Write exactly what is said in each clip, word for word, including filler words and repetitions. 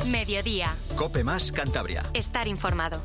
Mediodía. COPE más Cantabria. Estar informado.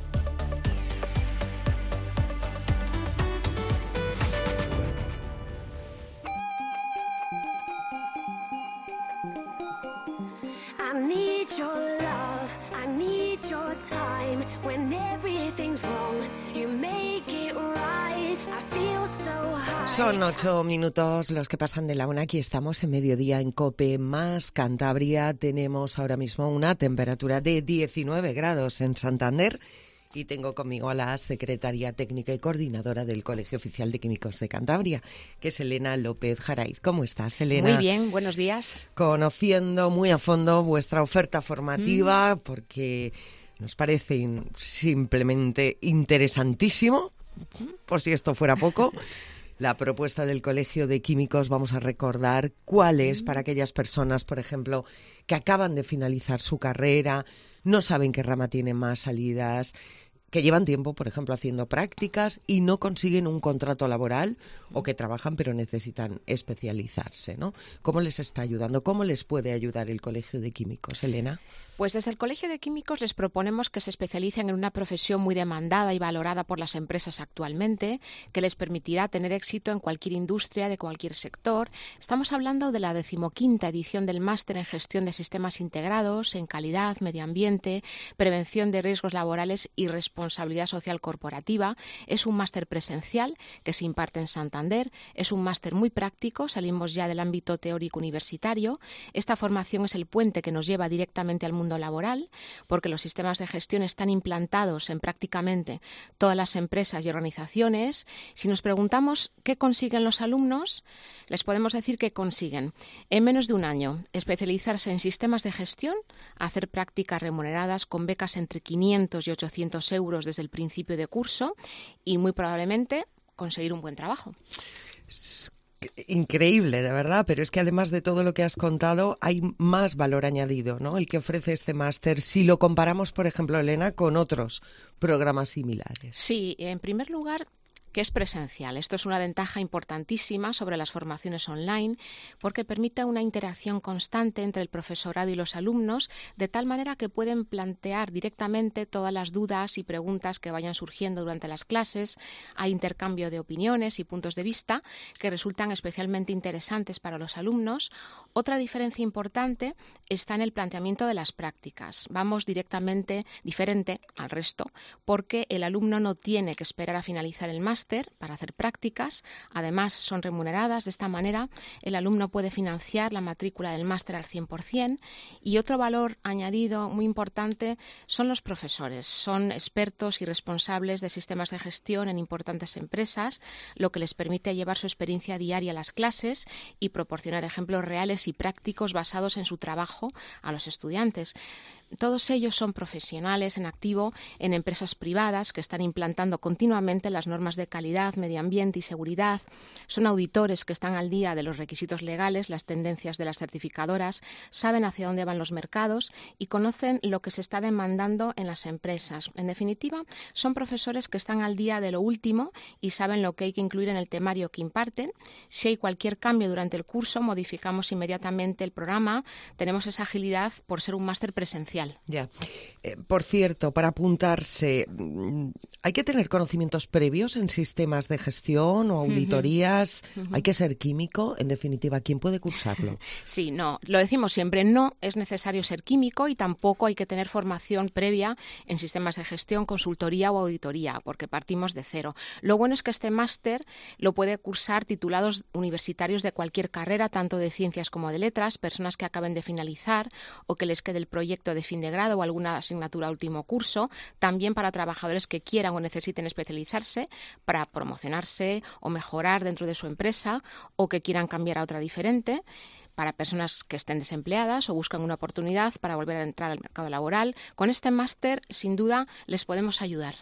I need your love, I need your time. When everything's wrong, you make it right. I feel so high. Son ocho minutos los que pasan de la una. Aquí estamos en Mediodía en COPE más Cantabria. Tenemos ahora mismo una temperatura de diecinueve grados en Santander. Y tengo conmigo a la secretaria técnica y coordinadora del Colegio Oficial de Químicos de Cantabria, que es Elena López Jaraiz. ¿Cómo estás, Elena? Muy bien, buenos días. Conociendo muy a fondo vuestra oferta formativa, mm. porque nos parece simplemente interesantísimo, por si esto fuera poco. La propuesta del Colegio de Químicos, vamos a recordar cuál es para aquellas personas, por ejemplo, que acaban de finalizar su carrera, no saben qué rama tiene más salidas, que llevan tiempo, por ejemplo, haciendo prácticas y no consiguen un contrato laboral o que trabajan pero necesitan especializarse, ¿no? ¿Cómo les está ayudando? ¿Cómo les puede ayudar el Colegio de Químicos, Elena? Pues desde el Colegio de Químicos les proponemos que se especialicen en una profesión muy demandada y valorada por las empresas actualmente, que les permitirá tener éxito en cualquier industria, de cualquier sector. Estamos hablando de la decimoquinta edición del Máster en Gestión de Sistemas Integrados, en Calidad, Medio Ambiente, Prevención de Riesgos Laborales y Responsabilidad Social Corporativa. Es un máster presencial que se imparte en Santander. Es un máster muy práctico, salimos ya del ámbito teórico universitario. Esta formación es el puente que nos lleva directamente al mundo laboral, porque los sistemas de gestión están implantados en prácticamente todas las empresas y organizaciones. Si nos preguntamos qué consiguen los alumnos, les podemos decir que consiguen en menos de un año especializarse en sistemas de gestión, hacer prácticas remuneradas con becas entre quinientos y ochocientos euros desde el principio de curso y muy probablemente conseguir un buen trabajo. Increíble, de verdad, pero es que además de todo lo que has contado, hay más valor añadido, ¿no? El que ofrece este máster, si lo comparamos, por ejemplo, Elena, con otros programas similares. Sí, en primer lugar, que es presencial. Esto es una ventaja importantísima sobre las formaciones online porque permite una interacción constante entre el profesorado y los alumnos, de tal manera que pueden plantear directamente todas las dudas y preguntas que vayan surgiendo durante las clases. Hay intercambio de opiniones y puntos de vista que resultan especialmente interesantes para los alumnos. Otra diferencia importante está en el planteamiento de las prácticas. Vamos directamente diferente al resto porque el alumno no tiene que esperar a finalizar el máster para hacer prácticas, además son remuneradas. De esta manera el alumno puede financiar la matrícula del máster al cien por ciento. Y otro valor añadido muy importante son los profesores. Son expertos y responsables de sistemas de gestión en importantes empresas, lo que les permite llevar su experiencia diaria a las clases y proporcionar ejemplos reales y prácticos basados en su trabajo a los estudiantes. Todos ellos son profesionales en activo en empresas privadas que están implantando continuamente las normas de calidad, medio ambiente y seguridad. Son auditores que están al día de los requisitos legales, las tendencias de las certificadoras, saben hacia dónde van los mercados y conocen lo que se está demandando en las empresas. En definitiva, son profesores que están al día de lo último y saben lo que hay que incluir en el temario que imparten. Si hay cualquier cambio durante el curso, modificamos inmediatamente el programa. Tenemos esa agilidad por ser un máster presencial. Ya. Eh, por cierto, para apuntarse, ¿hay que tener conocimientos previos en sistemas de gestión o auditorías? Uh-huh. Uh-huh. ¿Hay que ser químico? En definitiva, ¿quién puede cursarlo? Sí, no, lo decimos siempre, no es necesario ser químico y tampoco hay que tener formación previa en sistemas de gestión, consultoría o auditoría, porque partimos de cero. Lo bueno es que este máster lo puede cursar titulados universitarios de cualquier carrera, tanto de ciencias como de letras, personas que acaben de finalizar o que les quede el proyecto de fin de grado o alguna asignatura último curso, también para trabajadores que quieran o necesiten especializarse para promocionarse o mejorar dentro de su empresa o que quieran cambiar a otra diferente, para personas que estén desempleadas o buscan una oportunidad para volver a entrar al mercado laboral. Con este máster, sin duda, les podemos ayudar.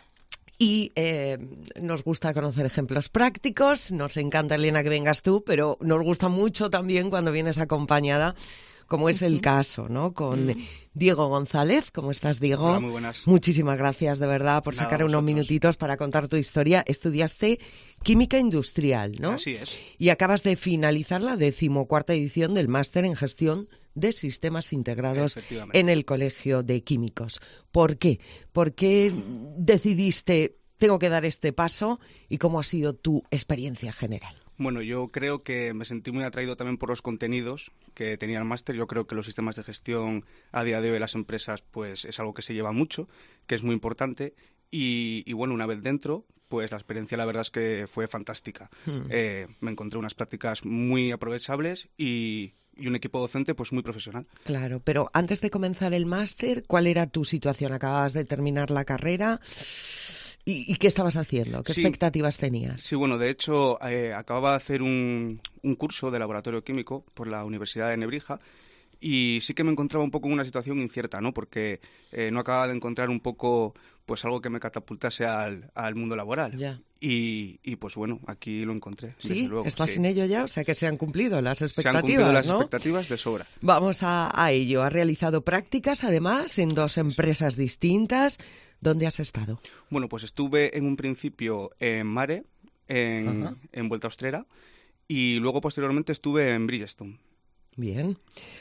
Y eh, nos gusta conocer ejemplos prácticos, nos encanta, Elena, que vengas tú, pero nos gusta mucho también cuando vienes acompañada, como es el caso, ¿no? Con uh-huh. Diego González. ¿Cómo estás, Diego? Hola, muy buenas. Muchísimas gracias, de verdad, por Nada, sacar unos vosotros. minutitos para contar tu historia. Estudiaste Química Industrial, ¿no? Así es. Y acabas de finalizar la decimocuarta edición del Máster en Gestión de Sistemas Integrados en el Colegio de Químicos. ¿Por qué? ¿Por qué decidiste, tengo que dar este paso, y cómo ha sido tu experiencia general? Bueno, yo creo que me sentí muy atraído también por los contenidos que tenía el máster. Yo creo que los sistemas de gestión a día de hoy en las empresas pues es algo que se lleva mucho, que es muy importante. Y, y bueno, una vez dentro, pues la experiencia la verdad es que fue fantástica. Hmm. Eh, me encontré unas prácticas muy aprovechables y, y un equipo docente pues muy profesional. Claro, pero antes de comenzar el máster, ¿cuál era tu situación? ¿Acababas de terminar la carrera? ¿Y, y qué estabas haciendo? ¿Qué sí, expectativas tenías? Sí, bueno, de hecho, eh, acababa de hacer un, un curso de laboratorio químico por la Universidad de Nebrija y sí que me encontraba un poco en una situación incierta, ¿no? Porque eh, no acababa de encontrar un poco pues algo que me catapultase al, al mundo laboral. Ya. Y, y pues bueno, aquí lo encontré. Sí, desde luego. ¿Estás sí. en ello ya? O sea que se han cumplido las expectativas, Se han cumplido las ¿no? expectativas de sobra. Vamos a, a ello. Has realizado prácticas, además, en dos empresas distintas. ¿Dónde has estado? Bueno, pues estuve en un principio en Mare, en, en Vuelta Austrera, y luego posteriormente estuve en Bridgestone. Bien.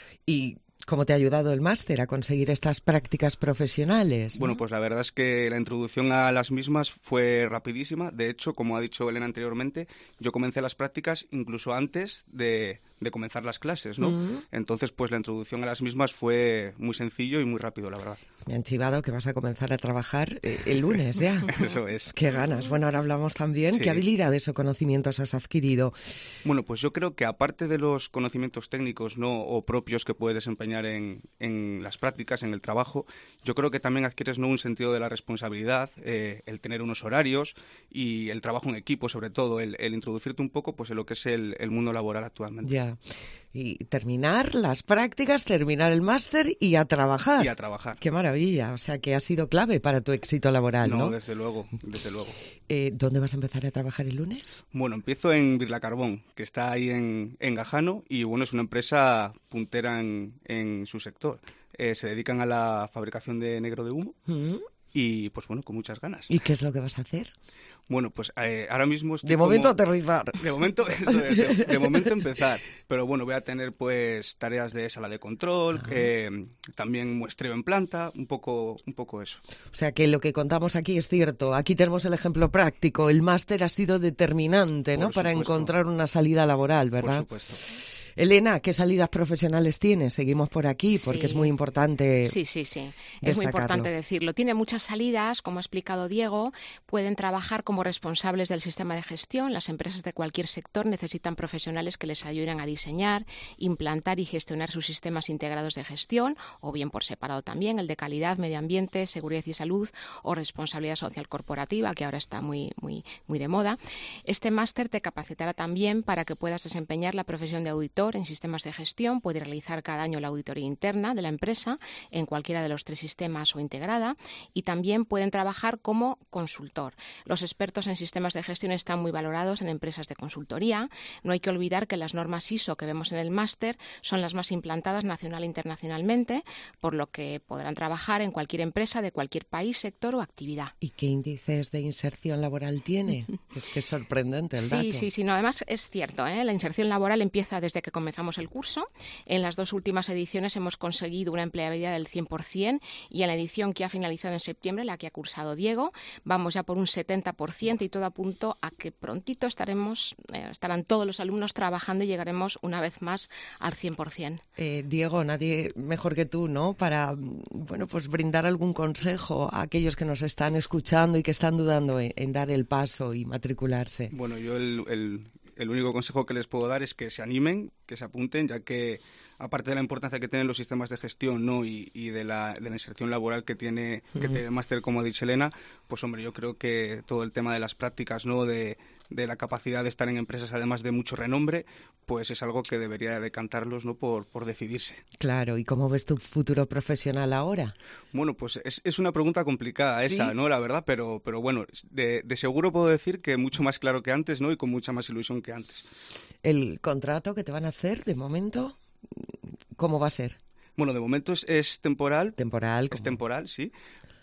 ¿Y cómo te ha ayudado el máster a conseguir estas prácticas profesionales, ¿no? Bueno, pues la verdad es que la introducción a las mismas fue rapidísima. De hecho, como ha dicho Elena anteriormente, yo comencé las prácticas incluso antes de, de comenzar las clases, ¿no? Uh-huh. Entonces, pues la introducción a las mismas fue muy sencillo y muy rápido, la verdad. Me han chivado que vas a comenzar a trabajar eh, el lunes ya. Eso es. Qué ganas. Bueno, ahora hablamos también. Sí. ¿Qué habilidades o conocimientos has adquirido? Bueno, pues yo creo que aparte de los conocimientos técnicos, ¿no?, o propios que puedes desempeñar en, en las prácticas, en el trabajo, yo creo que también adquieres, ¿no?, un sentido de la responsabilidad, eh, el tener unos horarios y el trabajo en equipo, sobre todo, el, el introducirte un poco pues en lo que es el, el mundo laboral actualmente. Ya. Y terminar las prácticas, terminar el máster y a trabajar. Y a trabajar. Qué maravilla. O sea, que ha sido clave para tu éxito laboral, ¿no? No, desde luego, desde luego. Eh, ¿Dónde vas a empezar a trabajar el lunes? Bueno, empiezo en Birla Carbón, que está ahí en, en Gajano, y bueno, es una empresa puntera en, en su sector. Eh, se dedican a la fabricación de negro de humo. ¿Mm? Y, pues bueno, con muchas ganas. ¿Y qué es lo que vas a hacer? Bueno, pues eh, ahora mismo estoy De momento como... aterrizar. De momento, eso es, de, de momento empezar. Pero bueno, voy a tener pues tareas de sala de control, eh, también muestreo en planta, un poco, un poco eso. O sea que lo que contamos aquí es cierto. Aquí tenemos el ejemplo práctico. El máster ha sido determinante, ¿no?, para encontrar una salida laboral, ¿verdad? Por supuesto. Elena, ¿qué salidas profesionales tienes? Seguimos por aquí porque sí. es muy importante. Sí, sí, sí. Es muy importante decirlo. Tiene muchas salidas, como ha explicado Diego. Pueden trabajar como responsables del sistema de gestión. Las empresas de cualquier sector necesitan profesionales que les ayuden a diseñar, implantar y gestionar sus sistemas integrados de gestión, o bien por separado también, el de calidad, medio ambiente, seguridad y salud o responsabilidad social corporativa, que ahora está muy, muy, muy de moda. Este máster te capacitará también para que puedas desempeñar la profesión de auditor en sistemas de gestión. Puede realizar cada año la auditoría interna de la empresa en cualquiera de los tres sistemas o integrada, y también pueden trabajar como consultor. Los expertos en sistemas de gestión están muy valorados en empresas de consultoría. No hay que olvidar que las normas I S O que vemos en el máster son las más implantadas nacional e internacionalmente, por lo que podrán trabajar en cualquier empresa de cualquier país, sector o actividad. ¿Y qué índices de inserción laboral tiene? Es que es sorprendente el sí, dato. Sí, sí, sí. No, además es cierto, ¿eh? La inserción laboral empieza desde que comenzamos el curso. En las dos últimas ediciones hemos conseguido una empleabilidad del cien por ciento, y en la edición que ha finalizado en septiembre, la que ha cursado Diego, vamos ya por un setenta por ciento, y todo apunta a que prontito estaremos, eh, estarán todos los alumnos trabajando y llegaremos una vez más al cien por ciento. Eh, Diego, nadie mejor que tú, ¿no?, para bueno, pues brindar algún consejo a aquellos que nos están escuchando y que están dudando en, en dar el paso y matricularse. Bueno, yo el, el, el único consejo que les puedo dar es que se animen, que se apunten, ya que aparte de la importancia que tienen los sistemas de gestión, ¿no?, y, y de, la, de la inserción laboral que tiene, uh-huh. que tiene el máster, como ha dicho Elena, pues hombre, yo creo que todo el tema de las prácticas, ¿no?, de, de la capacidad de estar en empresas además de mucho renombre, pues es algo que debería decantarlos, ¿no?, por, por decidirse. Claro, ¿y cómo ves tu futuro profesional ahora? Bueno, pues es, es una pregunta complicada esa, ¿sí?, ¿no?, la verdad, pero, pero bueno, de, de seguro puedo decir que mucho más claro que antes, ¿no?, y con mucha más ilusión que antes. ¿El contrato que te van a hacer de momento, cómo va a ser? Bueno, de momento es, es temporal. Temporal. Es ¿cómo? temporal, sí.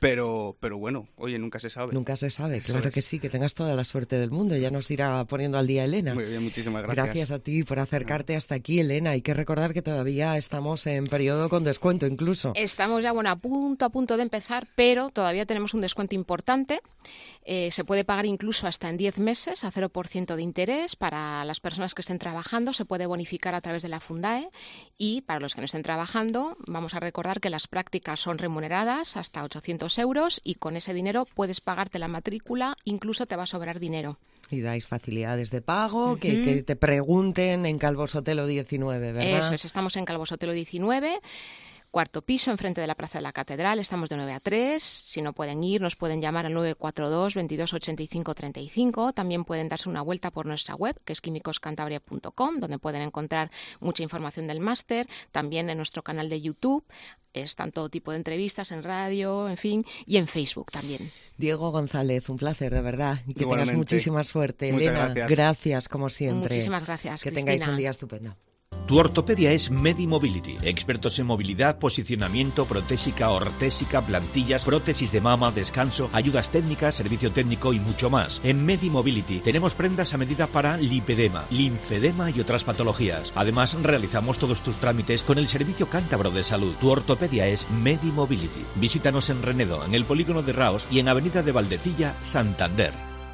pero, pero bueno, oye, nunca se sabe. Nunca se sabe, Eso claro es. que sí, que tengas toda la suerte del mundo. Ya nos irá poniendo al día Elena. Muy bien, muchísimas gracias. Gracias a ti por acercarte hasta aquí, Elena. Hay que recordar que todavía estamos en periodo con descuento incluso. Estamos ya, bueno, a punto, a punto de empezar, pero todavía tenemos un descuento importante. Eh, se puede pagar incluso hasta en diez meses a cero por ciento de interés. Para las personas que estén trabajando se puede bonificar a través de la Fundae, y para los que no estén trabajando vamos a recordar que las prácticas son remuneradas hasta ochocientos euros y con ese dinero puedes pagarte la matrícula, incluso te va a sobrar dinero. Y dais facilidades de pago, Uh-huh. que, que te pregunten en Calvo Sotelo diecinueve, ¿verdad? Eso es, estamos en Calvo Sotelo diecinueve. Cuarto piso, enfrente de la Plaza de la Catedral. Estamos de nueve a tres. Si no pueden ir, nos pueden llamar al nueve cuatro dos, veintidós ochenta y cinco treinta y cinco. También pueden darse una vuelta por nuestra web, que es químicos cantabria punto com, donde pueden encontrar mucha información del máster. También en nuestro canal de YouTube. Están todo tipo de entrevistas en radio, en fin, y en Facebook también. Diego González, un placer, de verdad. Y que Igualmente. tengas muchísima suerte. Muchas Elena, gracias. gracias, como siempre. Muchísimas gracias, Que Cristina. tengáis un día estupendo. Tu ortopedia es MediMobility, expertos en movilidad, posicionamiento, protésica, ortésica, plantillas, prótesis de mama, descanso, ayudas técnicas, servicio técnico y mucho más. En MediMobility tenemos prendas a medida para lipedema, linfedema y otras patologías. Además, realizamos todos tus trámites con el Servicio Cántabro de Salud. Tu ortopedia es MediMobility. Visítanos en Renedo, en el Polígono de Raos y en Avenida de Valdecilla, Santander.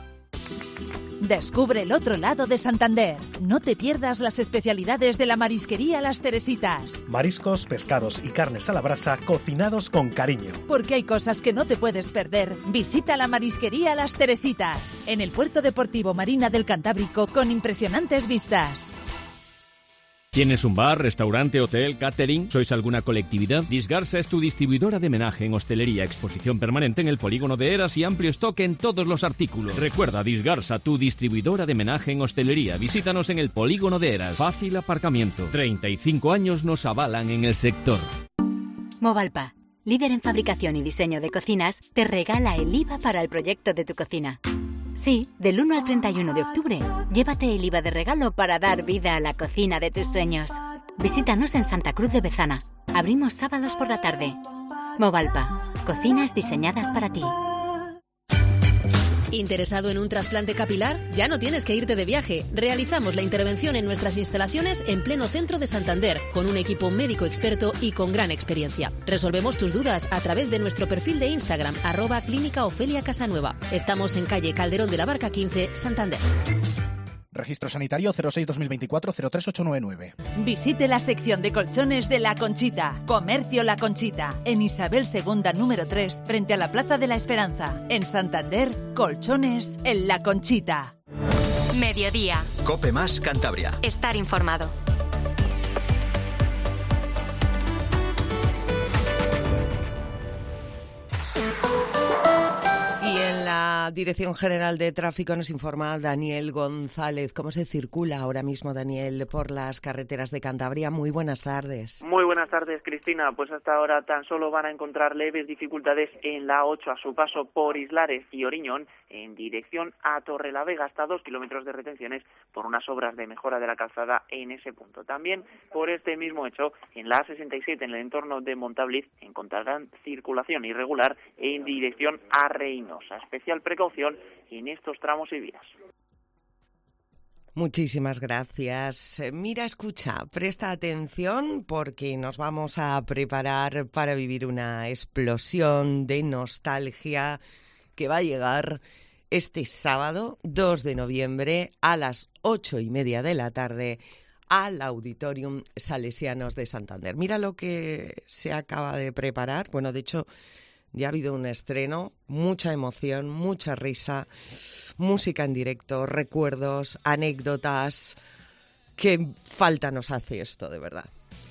Descubre el otro lado de Santander. No te pierdas las especialidades de la marisquería Las Teresitas. Mariscos, pescados y carnes a la brasa cocinados con cariño. Porque hay cosas que no te puedes perder. Visita la marisquería Las Teresitas, en el Puerto Deportivo Marina del Cantábrico, con impresionantes vistas. ¿Tienes un bar, restaurante, hotel, catering? ¿Sois alguna colectividad? Disgarsa es tu distribuidora de homenaje en hostelería, exposición permanente en el polígono de Eras y amplio stock en todos los artículos. Recuerda, Disgarsa, tu distribuidora de homenaje en hostelería. Visítanos en el polígono de Eras. Fácil aparcamiento. treinta y cinco años nos avalan en el sector. Movalpa, líder en fabricación y diseño de cocinas, te regala el I V A para el proyecto de tu cocina. Sí, del uno al treinta y uno de octubre, llévate el I V A de regalo para dar vida a la cocina de tus sueños. Visítanos en Santa Cruz de Bezana. Abrimos sábados por la tarde. Movalpa, cocinas diseñadas para ti. ¿Interesado en un trasplante capilar? Ya no tienes que irte de viaje. Realizamos la intervención en nuestras instalaciones en pleno centro de Santander, con un equipo médico experto y con gran experiencia. Resolvemos tus dudas a través de nuestro perfil de Instagram, arroba Clínica Ofelia Casanueva. Estamos en calle Calderón de la Barca quince, Santander. Registro sanitario cero seis dos mil veinticuatro cero tres ocho nueve nueve. Visite la sección de colchones de La Conchita. Comercio La Conchita, en Isabel segunda número tres, frente a la Plaza de la Esperanza. En Santander, colchones en La Conchita. Mediodía. Cope Más Cantabria. Estar informado. La Dirección General de Tráfico nos informa Daniel González. ¿Cómo se circula ahora mismo, Daniel, por las carreteras de Cantabria? Muy buenas tardes. Muy buenas tardes, Cristina. Pues hasta ahora tan solo van a encontrar leves dificultades en la ocho a su paso por Islares y Oriñón en dirección a Torrelavega, hasta dos kilómetros de retenciones por unas obras de mejora de la calzada en ese punto. También por este mismo hecho, en la A sesenta y siete, en el entorno de Montabliz, encontrarán circulación irregular en dirección a Reynosa. Especial precaución en estos tramos y vías. Muchísimas gracias. Mira, escucha, presta atención porque nos vamos a preparar para vivir una explosión de nostalgia que va a llegar este sábado dos de noviembre a las ocho y media de la tarde al Auditorium Salesianos de Santander. Mira lo que se acaba de preparar. Bueno, de hecho, ya ha habido un estreno, mucha emoción, mucha risa, música en directo, recuerdos, anécdotas. Qué falta nos hace esto, de verdad.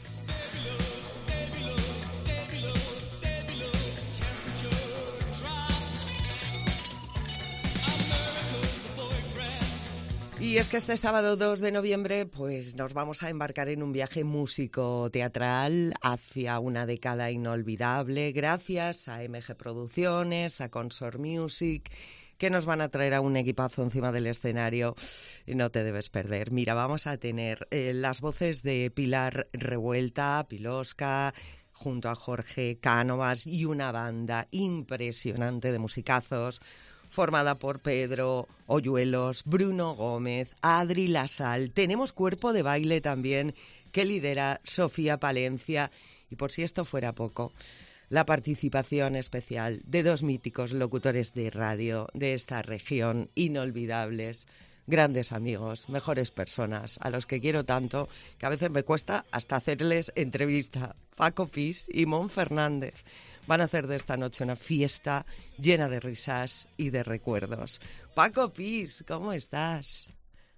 Y es que este sábado dos de noviembre pues nos vamos a embarcar en un viaje músico-teatral hacia una década inolvidable gracias a M G Producciones, a Consort Music, que nos van a traer a un equipazo encima del escenario y no te debes perder. Mira, vamos a tener eh, las voces de Pilar Revuelta, Pilosca, junto a Jorge Cánovas y una banda impresionante de musicazos formada por Pedro Hoyuelos, Bruno Gómez, Adri Lasal. Tenemos cuerpo de baile también que lidera Sofía Palencia. Y por si esto fuera poco, la participación especial de dos míticos locutores de radio de esta región, inolvidables, grandes amigos, mejores personas, a los que quiero tanto que a veces me cuesta hasta hacerles entrevista. Paco Pis y Mon Fernández van a hacer de esta noche una fiesta llena de risas y de recuerdos. Paco Pis, ¿cómo estás?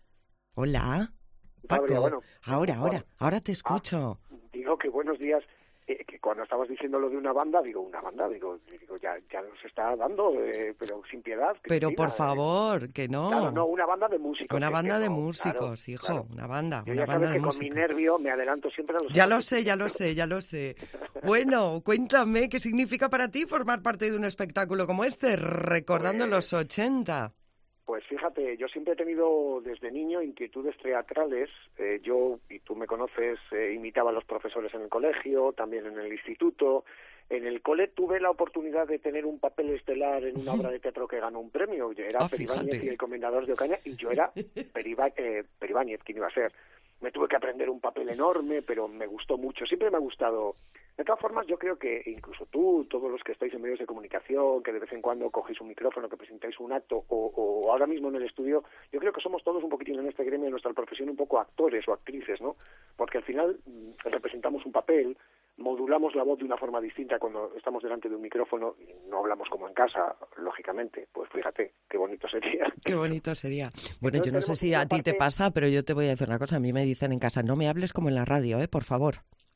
Hola, Paco. Gabriel, bueno, ahora, ahora, ahora te escucho. Ah, digo que buenos días. Eh, que cuando estabas diciendo lo de una banda, digo, una banda, digo, digo ya, ya nos está dando, eh, pero sin piedad. Pero Cristina, por favor, eh. que no. Claro, no, una banda de músicos. Una que, banda que de no, músicos, claro, hijo, claro. una banda, Yo una ya banda sabes de que músicos. con mi nervio me adelanto siempre a los... Ya lo sé, ya lo sé, ya lo sé. Bueno, cuéntame, ¿qué significa para ti formar parte de un espectáculo como este, recordando Pues, los ochenta? Pues fíjate, yo siempre he tenido desde niño inquietudes teatrales. Eh, yo, y tú me conoces, eh, imitaba a los profesores en el colegio, también en el instituto. En el cole tuve la oportunidad de tener un papel estelar en una obra de teatro que ganó un premio. Yo era Ah, Peribáñez fíjate. y el Comendador de Ocaña, y yo era Peribá- eh, Peribáñez, ¿quién iba a ser? Me tuve que aprender un papel enorme, pero me gustó mucho. Siempre me ha gustado. De todas formas, yo creo que incluso tú, todos los que estáis en medios de comunicación, que de vez en cuando cogéis un micrófono, que presentáis un acto, o, o ahora mismo en el estudio, yo creo que somos todos un poquitín en este gremio, en nuestra profesión, un poco actores o actrices, ¿no? Porque al final mm, representamos un papel, modulamos la voz de una forma distinta cuando estamos delante de un micrófono, y no hablamos como en casa, lógicamente. Pues fíjate, qué bonito sería. Qué bonito sería. Bueno, Entonces yo no sé tenemos si una a ti te parte- pasa, pero yo te voy a decir una cosa. A mí me dicen en casa, no me hables como en la radio, ¿eh? Por favor.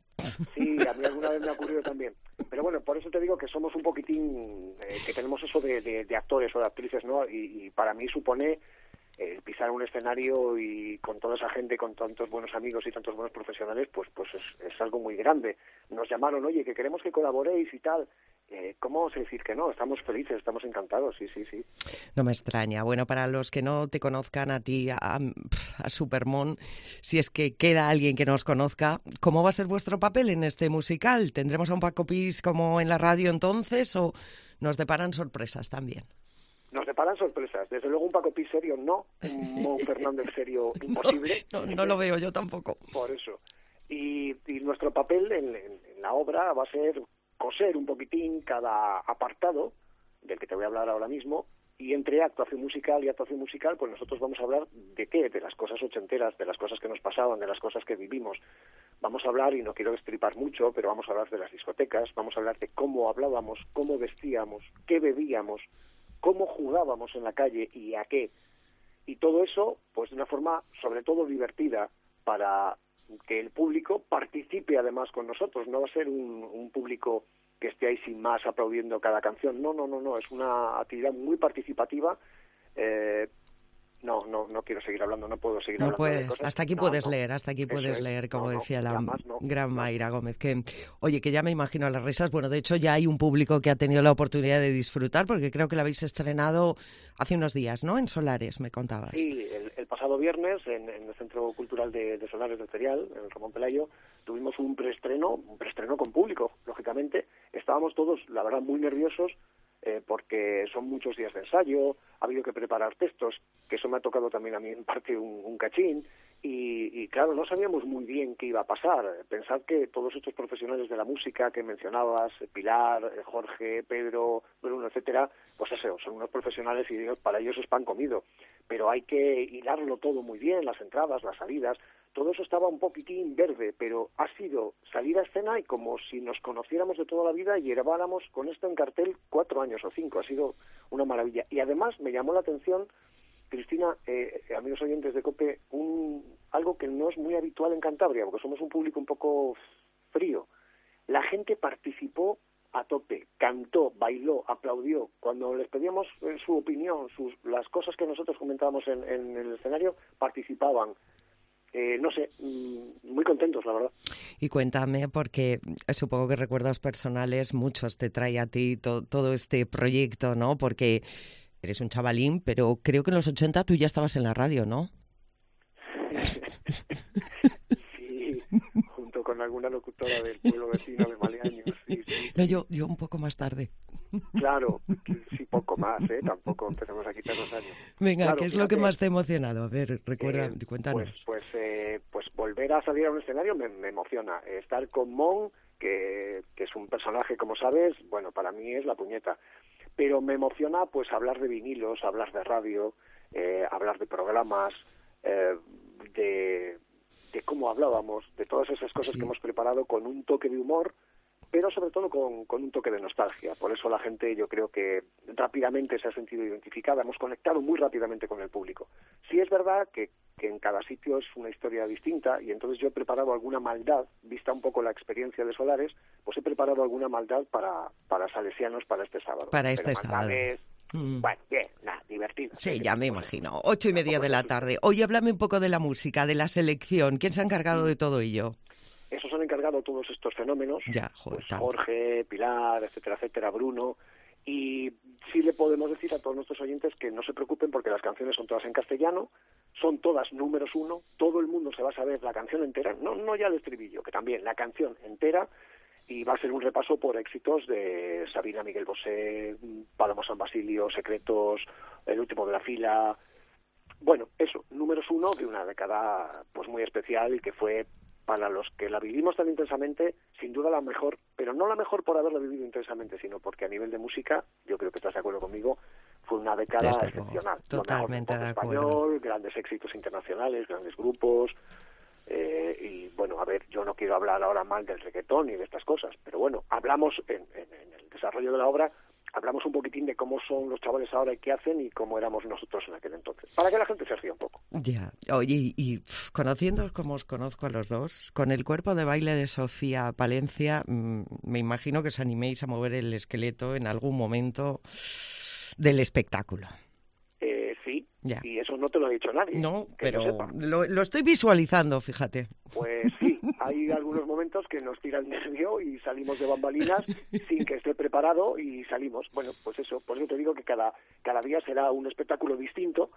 Sí, a mí alguna vez me ha ocurrido también. Pero bueno, por eso te digo que somos un poquitín, eh, que tenemos eso de, de, de actores o de actrices, ¿no? Y, y para mí supone eh, pisar un escenario y con toda esa gente, con tantos buenos amigos y tantos buenos profesionales, pues pues es, es algo muy grande. Nos llamaron, oye, que queremos que colaboréis y tal. Eh, ¿Cómo vamos a decir que no? Estamos felices, estamos encantados, sí, sí, sí. No me extraña. Bueno, para los que no te conozcan a ti, a, a Supermon, si es que queda alguien que nos conozca, ¿cómo va a ser vuestro papel en este musical? ¿Tendremos a un Paco Pis como en la radio entonces o nos deparan sorpresas también? Nos deparan sorpresas. Desde luego un Paco Pis serio no, un Mon Fernández serio imposible. No, no, no lo veo yo tampoco. Por eso. Y, y nuestro papel en, en, en la obra va a ser coser un poquitín cada apartado, del que te voy a hablar ahora mismo, y entre actuación musical y actuación musical, pues nosotros vamos a hablar de qué, de las cosas ochenteras, de las cosas que nos pasaban, de las cosas que vivimos. Vamos a hablar, y no quiero destripar mucho, pero vamos a hablar de las discotecas, vamos a hablar de cómo hablábamos, cómo vestíamos, qué bebíamos, cómo jugábamos en la calle y a qué. Y todo eso, pues de una forma, sobre todo, divertida, para que el público participe además con nosotros. No va a ser un, un público que esté ahí sin más aplaudiendo cada canción. No, no, no, no. Es una actividad muy participativa. Eh, no, no, no quiero seguir hablando, no puedo seguir No hablando de puedes, cosas. hasta aquí No, puedes no. leer, hasta aquí Eso puedes es. leer, como No, no, decía la ya más no, gran no. Mayra Gómez. Que, oye, que ya me imagino las risas. Bueno, de hecho ya hay un público que ha tenido la oportunidad de disfrutar, porque creo que la habéis estrenado hace unos días, ¿no? En Solares, me contabas. Sí, el, el pasado viernes en, en el Centro Cultural de, de Solares del Ferial, en el Ramón Pelayo, tuvimos un preestreno, un preestreno con público, lógicamente. Estábamos todos, la verdad, muy nerviosos, eh, porque son muchos días de ensayo, ha habido que preparar textos, que eso me ha tocado también a mí en parte un, un cachín, y, y claro, no sabíamos muy bien qué iba a pasar. Pensad que todos estos profesionales de la música que mencionabas, Pilar, Jorge, Pedro, Bruno, etcétera, pues eso, son unos profesionales y Dios, para ellos es pan comido, pero hay que hilarlo todo muy bien, las entradas, las salidas, todo eso estaba un poquitín verde, pero ha sido salir a escena y como si nos conociéramos de toda la vida y lleváramos con esto en cartel cuatro años o cinco, ha sido una maravilla. Y además me llamó la atención, Cristina, eh, amigos oyentes de COPE, un, algo que no es muy habitual en Cantabria, porque somos un público un poco frío. La gente participó a tope, cantó, bailó, aplaudió. Cuando les pedíamos eh, su opinión, sus, las cosas que nosotros comentábamos en, en el escenario, participaban. Eh, no sé, muy contentos, la verdad. Y cuéntame, porque supongo que recuerdos personales muchos te trae a ti to, todo este proyecto, ¿no? Porque eres un chavalín, pero creo que en los ochenta tú ya estabas en la radio, ¿no? Sí, junto con con alguna locutora del pueblo vecino de Maleaños. Sí, sí. No, yo, yo un poco más tarde. Claro, sí, poco más, ¿eh? Tampoco empezamos a quitarnos años. Venga, Claro, ¿qué es fíjate, lo que más te ha emocionado? A ver, recuerda, eh, cuéntanos. Pues, pues, eh, pues volver a salir a un escenario me, me emociona. Estar con Mon, que, que es un personaje, como sabes, bueno, para mí es la puñeta. Pero me emociona pues hablar de vinilos, hablar de radio, eh, hablar de programas, eh, de, de cómo hablábamos, de todas esas cosas sí. que hemos preparado con un toque de humor, pero sobre todo con, con un toque de nostalgia. Por eso la gente, yo creo que rápidamente se ha sentido identificada, hemos conectado muy rápidamente con el público. Sí es verdad que, que en cada sitio es una historia distinta, y entonces yo he preparado alguna maldad, vista un poco la experiencia de Solares, pues he preparado alguna maldad para, para salesianos para este sábado. Para este pero sábado. Mm. Bueno, bien, nada, divertido. Sí, ya me imagino. Ocho y media de la tarde. Oye, háblame un poco de la música, de la selección. ¿Quién se ha encargado de todo ello? Esos han encargado todos estos fenómenos, ya, joder, pues Jorge, Pilar, etcétera, etcétera, Bruno, y sí le podemos decir a todos nuestros oyentes que no se preocupen porque las canciones son todas en castellano, son todas números uno, todo el mundo se va a saber la canción entera, no, no ya el estribillo, que también, la canción entera, y va a ser un repaso por éxitos de Sabina, Miguel Bosé, Paloma San Basilio, Secretos, El último de la fila. Bueno, eso, números uno de una década pues muy especial y que fue, para los que la vivimos tan intensamente, sin duda la mejor, pero no la mejor por haberla vivido intensamente, sino porque a nivel de música, yo creo que estás de acuerdo conmigo, fue una década Desde excepcional. luego, totalmente Lo mejor del pop de acuerdo. español, grandes éxitos internacionales, grandes grupos, eh, y bueno, a ver, yo no quiero hablar ahora mal del reggaetón y de estas cosas, pero bueno, hablamos en, en, en el desarrollo de la obra, hablamos un poquitín de cómo son los chavales ahora y qué hacen y cómo éramos nosotros en aquel entonces, para que la gente se ría un poco. Ya, oye, y, y pff, conociéndoos como os conozco a los dos, con el cuerpo de baile de Sofía Palencia, mmm, me imagino que os animéis a mover el esqueleto en algún momento del espectáculo. Eh, sí, ya. Y eso no te lo ha dicho nadie. No, pero lo, lo estoy visualizando, fíjate. Pues sí, hay algunos momentos que nos tira el nervio y salimos de bambalinas sin que esté preparado y salimos. Bueno, pues eso, por eso te digo que cada, cada día será un espectáculo distinto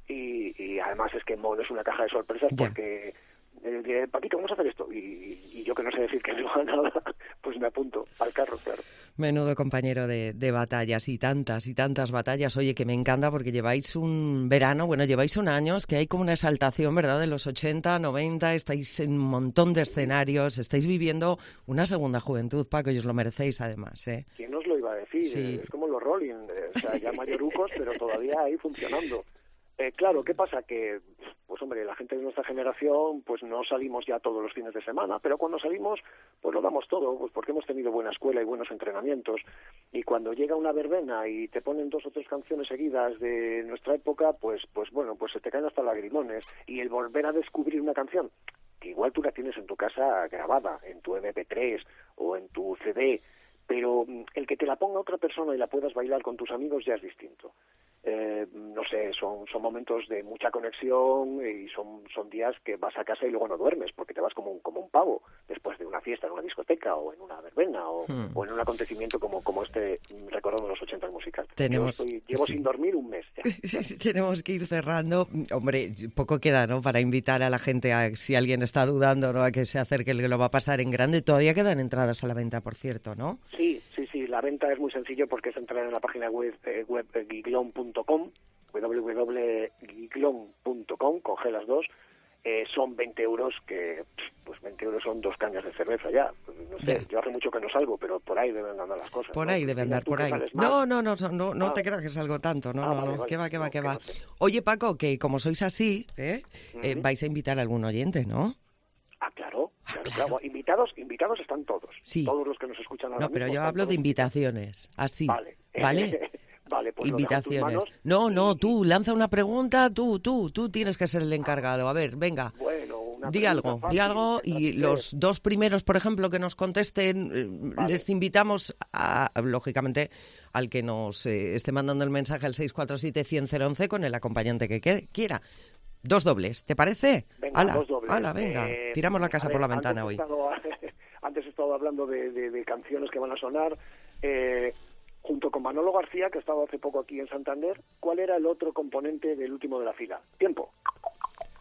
y, y además es que Mon es una caja de sorpresas ya. porque... Eh, Paquito, vamos a hacer esto. Y, y yo que no sé decir que no a nada, pues me apunto al carro, claro. Menudo compañero de, de batallas y tantas y tantas batallas. Oye, que me encanta porque lleváis un verano, bueno, lleváis un año, es que hay como una exaltación, ¿verdad? De los ochenta, noventa, estáis en un montón de escenarios, estáis viviendo una segunda juventud, Paco, y os lo merecéis además, ¿eh? ¿Quién os lo iba a decir? Sí. Es como los Rolling, eh, o sea, ya mayorucos, pero todavía ahí funcionando. Eh, claro, ¿qué pasa? Que, pues hombre, la gente de nuestra generación, pues no salimos ya todos los fines de semana, pero cuando salimos, pues lo damos todo, pues porque hemos tenido buena escuela y buenos entrenamientos, y cuando llega una verbena y te ponen dos o tres canciones seguidas de nuestra época, pues, pues bueno, pues se te caen hasta lagrimones, y el volver a descubrir una canción, que igual tú la tienes en tu casa grabada, en tu eme pe tres o en tu ce de, pero el que te la ponga otra persona y la puedas bailar con tus amigos ya es distinto. Eh, no sé, son, son momentos de mucha conexión y son, son días que vas a casa y luego no duermes porque te vas como un, como un pavo después de una fiesta en una discoteca o en una verbena o, hmm. o en un acontecimiento como, como este recordando los ochenta musical. Tenemos, Yo estoy, llevo sí. sin dormir un mes ya. Tenemos que ir cerrando. Hombre, poco queda, ¿no? Para invitar a la gente a, si alguien está dudando, ¿no? A que se acerque, que lo va a pasar en grande. Todavía quedan entradas a la venta, por cierto, ¿no? Sí, sí, sí. La venta es muy sencillo porque es entrar en la página web, eh, web eh, giglón punto com, doble u doble u doble punto giglón punto com, con G las dos. Eh, son veinte euros, que pues veinte euros son dos cañas de cerveza ya. Pues, no sé, ya. Yo hace mucho que no salgo, pero por ahí deben andar las cosas. Por ¿no? ahí deben andar, por ahí. No, no, no, no, no ah. te creas que salgo tanto. No, ah, no, vale, no. Vale. ¿Qué va, qué va, no, qué va? No sé. Oye, Paco, que como sois así, ¿eh? Uh-huh. eh vais a invitar a algún oyente, ¿no? Ah, claro, ah, claro, claro. claro. Invitados, invitados están todos. Sí. Todos los que nos escuchan ahora No, pero mismo, yo hablo de invitaciones, así. Vale. ¿Vale? Vale, pues invitaciones. No, no, tú lanza una pregunta, tú, tú, tú tienes que ser el encargado. A ver, venga. Bueno, una di algo, fácil, di algo y los dos primeros, por ejemplo, que nos contesten, vale. les invitamos a, lógicamente, al que nos eh, esté mandando el mensaje al seis cuatro siete, cien, cero once con el acompañante que que quiera. Dos dobles, ¿te parece? Venga, ala, dos dobles. Ala, venga, eh, tiramos la casa ver, por la ventana antes hoy. He estado, antes he estado hablando de, de, de canciones que van a sonar. Eh, junto con Manolo García, que ha estado hace poco aquí en Santander, ¿cuál era el otro componente del último de la fila? Tiempo.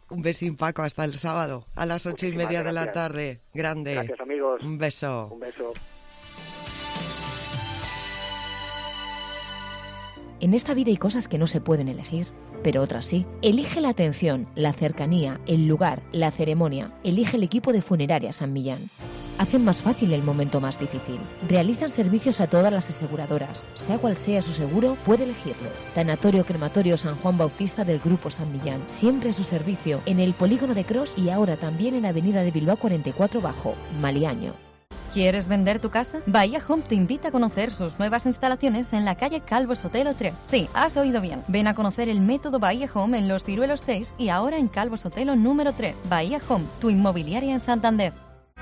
Un besín, Paco, hasta el sábado, a las ocho y media de la tarde. Grande. Gracias, amigos. Un beso. Un beso. En esta vida hay cosas que no se pueden elegir, pero otras sí. Elige la atención, la cercanía, el lugar, la ceremonia. Elige el equipo de Funeraria San Millán. Hacen más fácil el momento más difícil. Realizan servicios a todas las aseguradoras. Sea cual sea su seguro, puede elegirlos. Tanatorio Crematorio San Juan Bautista del Grupo San Millán. Siempre a su servicio en el Polígono de Cros y ahora también en Avenida de Bilbao cuarenta y cuatro Bajo, Maliaño. ¿Quieres vender tu casa? Bahía Home te invita a conocer sus nuevas instalaciones en la calle Calvo Sotelo tres. Sí, has oído bien. Ven a conocer el método Bahía Home en Los Ciruelos seis y ahora en Calvo Sotelo número tres. Bahía Home, tu inmobiliaria en Santander.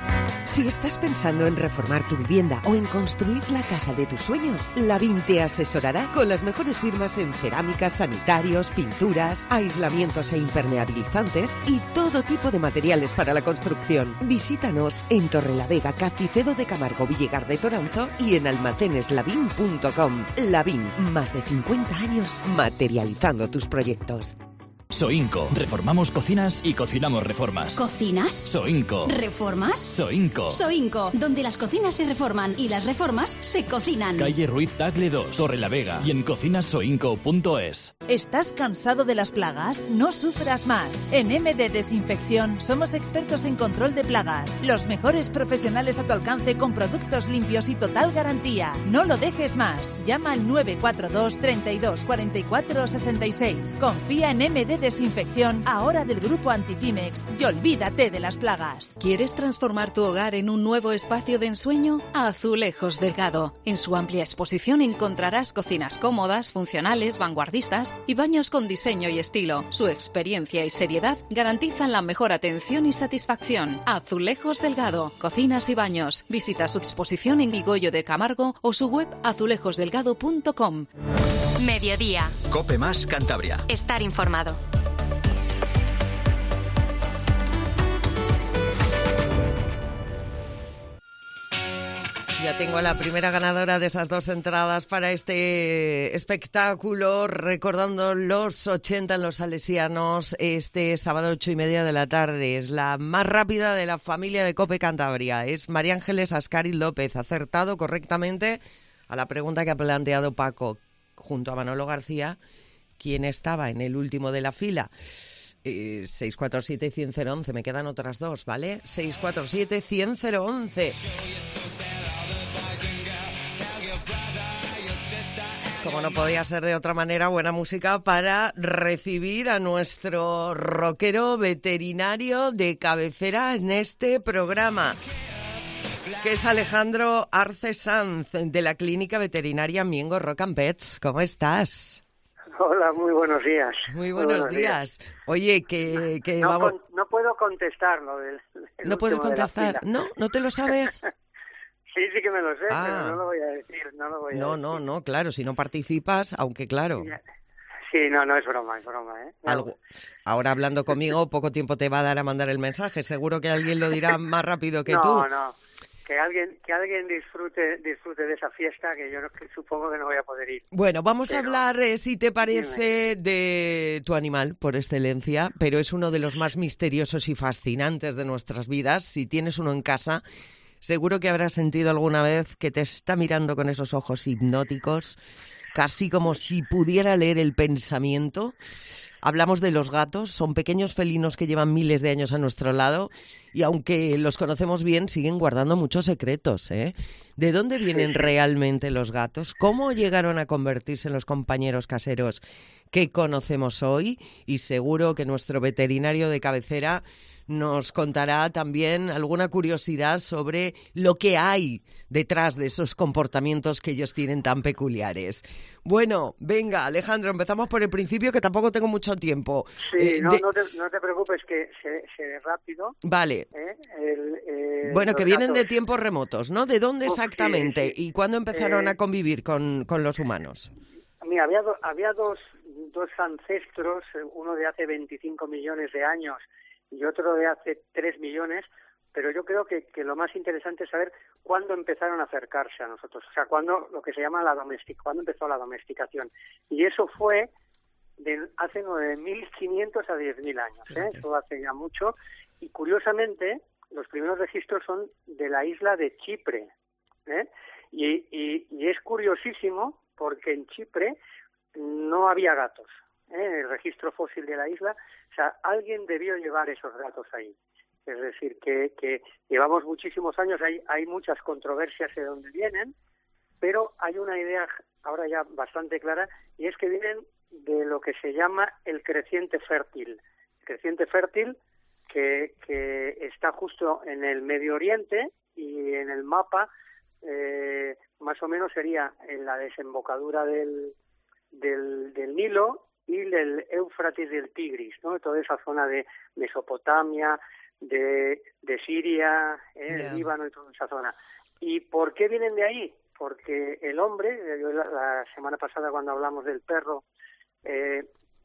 Si estás pensando en reformar tu vivienda o en construir la casa de tus sueños, Lavín te asesorará con las mejores firmas en cerámicas, sanitarios, pinturas, aislamientos e impermeabilizantes y todo tipo de materiales para la construcción. Visítanos en Torrelavega, Cacicedo de Camargo, Villegar de Toranzo y en almacenes lavín punto com. Lavín, más de cincuenta años materializando tus proyectos. Soinco. Reformamos cocinas y cocinamos reformas. ¿Cocinas? Soinco. ¿Reformas? Soinco. Soinco, donde las cocinas se reforman y las reformas se cocinan. Calle Ruiz Tagle dos, Torrelavega y en cocinas soinco punto es. ¿Estás cansado de las plagas? No sufras más. En M D Desinfección somos expertos en control de plagas. Los mejores profesionales a tu alcance con productos limpios y total garantía. No lo dejes más. Llama al nueve cuatro dos, treinta y dos, cuarenta y cuatro, sesenta y seis. Confía en M D Desinfección, ahora del grupo Anticimex, y olvídate de las plagas. ¿Quieres transformar tu hogar en un nuevo espacio de ensueño? Azulejos Delgado. En su amplia exposición encontrarás cocinas cómodas, funcionales, vanguardistas y baños con diseño y estilo. Su experiencia y seriedad garantizan la mejor atención y satisfacción. Azulejos Delgado. Cocinas y baños. Visita su exposición en Vigoyo de Camargo o su web azulejos delgado punto com. Mediodía. Cope Más Cantabria. Estar informado. Ya tengo a la primera ganadora de esas dos entradas para este espectáculo, recordando los ochenta en los Salesianos, este sábado ocho y media de la tarde. Es la más rápida de la familia de Cope Cantabria. Es María Ángeles Ascari López, acertado correctamente a la pregunta que ha planteado Paco, junto a Manolo García, quien estaba en el último de la fila. Eh, seis cuatro siete, cien, cero once, me quedan otras dos, ¿vale? seis cuatro siete, cien, cero once. Como no podía ser de otra manera, buena música para recibir a nuestro rockero veterinario de cabecera en este programa, que es Alejandro Arce Sanz, de la Clínica Veterinaria Miengo Rock and Pets. ¿Cómo estás? Hola, muy buenos días. Muy buenos, muy buenos días. días. Oye, que, que no, vamos... Con, no puedo contestar lo del... ¿No puedes contestar? ¿No? ¿No te lo sabes? Sí, sí que me lo sé, ah. pero no lo voy a decir. No, lo voy no, a decir. no, no, claro, si no participas, aunque claro... Sí, no, no es broma, es broma, ¿eh? No. Algo. Ahora hablando conmigo, poco tiempo te va a dar a mandar el mensaje. Seguro que alguien lo dirá más rápido que no, tú. No, no. Que alguien, que alguien disfrute, disfrute de esa fiesta, que yo no, que supongo que no voy a poder ir. Bueno, vamos pero, a hablar, eh, si te parece, dime. de tu animal por excelencia, pero es uno de los más misteriosos y fascinantes de nuestras vidas. Si tienes uno en casa, seguro que habrás sentido alguna vez que te está mirando con esos ojos hipnóticos, casi como si pudiera leer el pensamiento. Hablamos de los gatos, son pequeños felinos que llevan miles de años a nuestro lado y aunque los conocemos bien, siguen guardando muchos secretos, ¿eh? ¿De dónde vienen realmente los gatos? ¿Cómo llegaron a convertirse en los compañeros caseros que conocemos hoy? Y seguro que nuestro veterinario de cabecera nos contará también alguna curiosidad sobre lo que hay detrás de esos comportamientos que ellos tienen tan peculiares. Bueno, venga, Alejandro, empezamos por el principio, que tampoco tengo mucho tiempo. Sí, eh, no, de... no, te, no te preocupes, que seré, seré rápido. Vale. ¿Eh? El, eh, bueno, que vienen gatos. de tiempos remotos, ¿no? ¿De dónde exactamente? Sí, sí. ¿Y cuándo empezaron eh, a convivir con, con los humanos? Mira, había, do, había dos, dos ancestros, uno de hace veinticinco millones de años y otro de hace tres millones, pero yo creo que, que lo más interesante es saber cuándo empezaron a acercarse a nosotros, o sea, cuándo lo que se llama la domesticación, cuándo empezó la domesticación. Y eso fue de hace nueve mil quinientos a diez mil años, ¿eh? Eso hace ya mucho. Y curiosamente, los primeros registros son de la isla de Chipre, ¿eh? Y, y, y es curiosísimo porque en Chipre no había gatos, ¿eh? El registro fósil de la isla, o sea, alguien debió llevar esos gatos ahí. Es decir, que, que llevamos muchísimos años, hay, hay muchas controversias de dónde vienen, pero hay una idea ahora ya bastante clara, y es que vienen de lo que se llama el creciente fértil. El creciente fértil que, que está justo en el Medio Oriente, y en el mapa eh, más o menos sería en la desembocadura del, del, del Nilo y del Éufrates y del Tigris, ¿no? Toda esa zona de Mesopotamia, de, de Siria, eh, yeah. el Líbano y toda esa zona. ¿Y por qué vienen de ahí? Porque el hombre, yo la, la semana pasada cuando hablamos del perro, eh,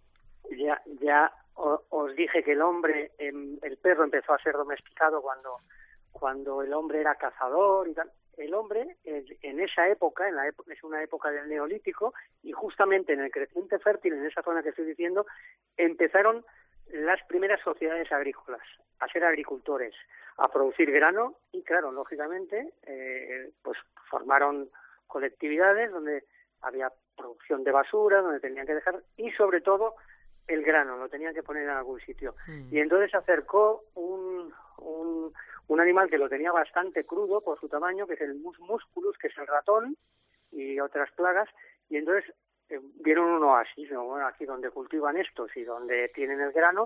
ya ya o, os dije que el hombre, eh, el perro empezó a ser domesticado cuando, cuando el hombre era cazador y tal. El hombre, eh, en esa época, en la época, es una época del Neolítico, y justamente en el creciente fértil, en esa zona que estoy diciendo, empezaron las primeras sociedades agrícolas, a ser agricultores, a producir grano, y claro, lógicamente, eh, pues formaron colectividades donde había producción de basura, donde tenían que dejar, y sobre todo el grano, lo tenían que poner en algún sitio. Mm. Y entonces se acercó un, un, un animal que lo tenía bastante crudo por su tamaño, que es el mus musculus, que es el ratón, y otras plagas, y entonces eh, vieron un oasis, ¿no? Bueno, aquí donde cultivan estos y donde tienen el grano,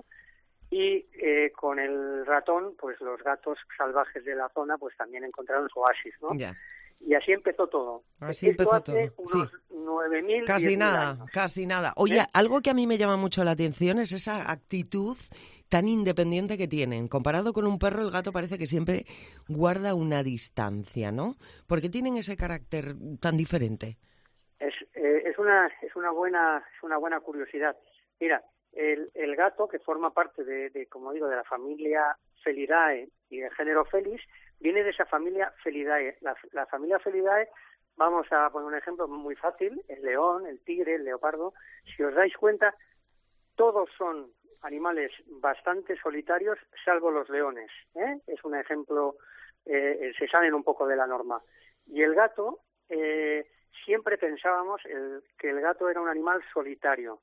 y eh, con el ratón, pues los gatos salvajes de la zona pues también encontraron su oasis, ¿no? Ya. Y así empezó todo. Así Esto empezó hace todo. unos Sí. nueve mil, Casi nada, años. casi nada. Oye, ¿Eh? algo que a mí me llama mucho la atención es esa actitud tan independiente que tienen. Comparado con un perro, el gato parece que siempre guarda una distancia, ¿no? ¿Por qué tienen ese carácter tan diferente? Es, eh, es una es una buena es una buena curiosidad. Mira, el, el gato, que forma parte de, de, como digo, de la familia Felidae y del género Felis, viene de esa familia Felidae. La, la familia Felidae, vamos a poner un ejemplo muy fácil: el león, el tigre, el leopardo. Si os dais cuenta, todos son animales bastante solitarios, salvo los leones, ¿eh? Es un ejemplo, eh, se salen un poco de la norma. Y el gato, eh, siempre pensábamos el, que el gato era un animal solitario,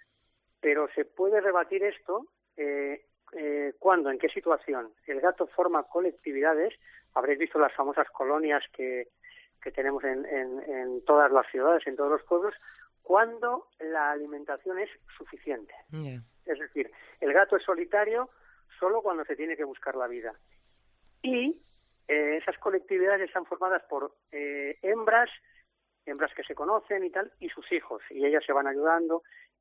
pero se puede rebatir esto eh, eh, ¿cuándo? ¿En qué situación? El gato forma colectividades. Habréis visto las famosas colonias que, que tenemos en, en, en todas las ciudades, en todos los pueblos, cuando la alimentación es suficiente. Yeah. Es decir, el gato es solitario solo cuando se tiene que buscar la vida. Y eh, esas colectividades están formadas por eh, hembras, hembras que se conocen y tal, y sus hijos, y ellas se van ayudando.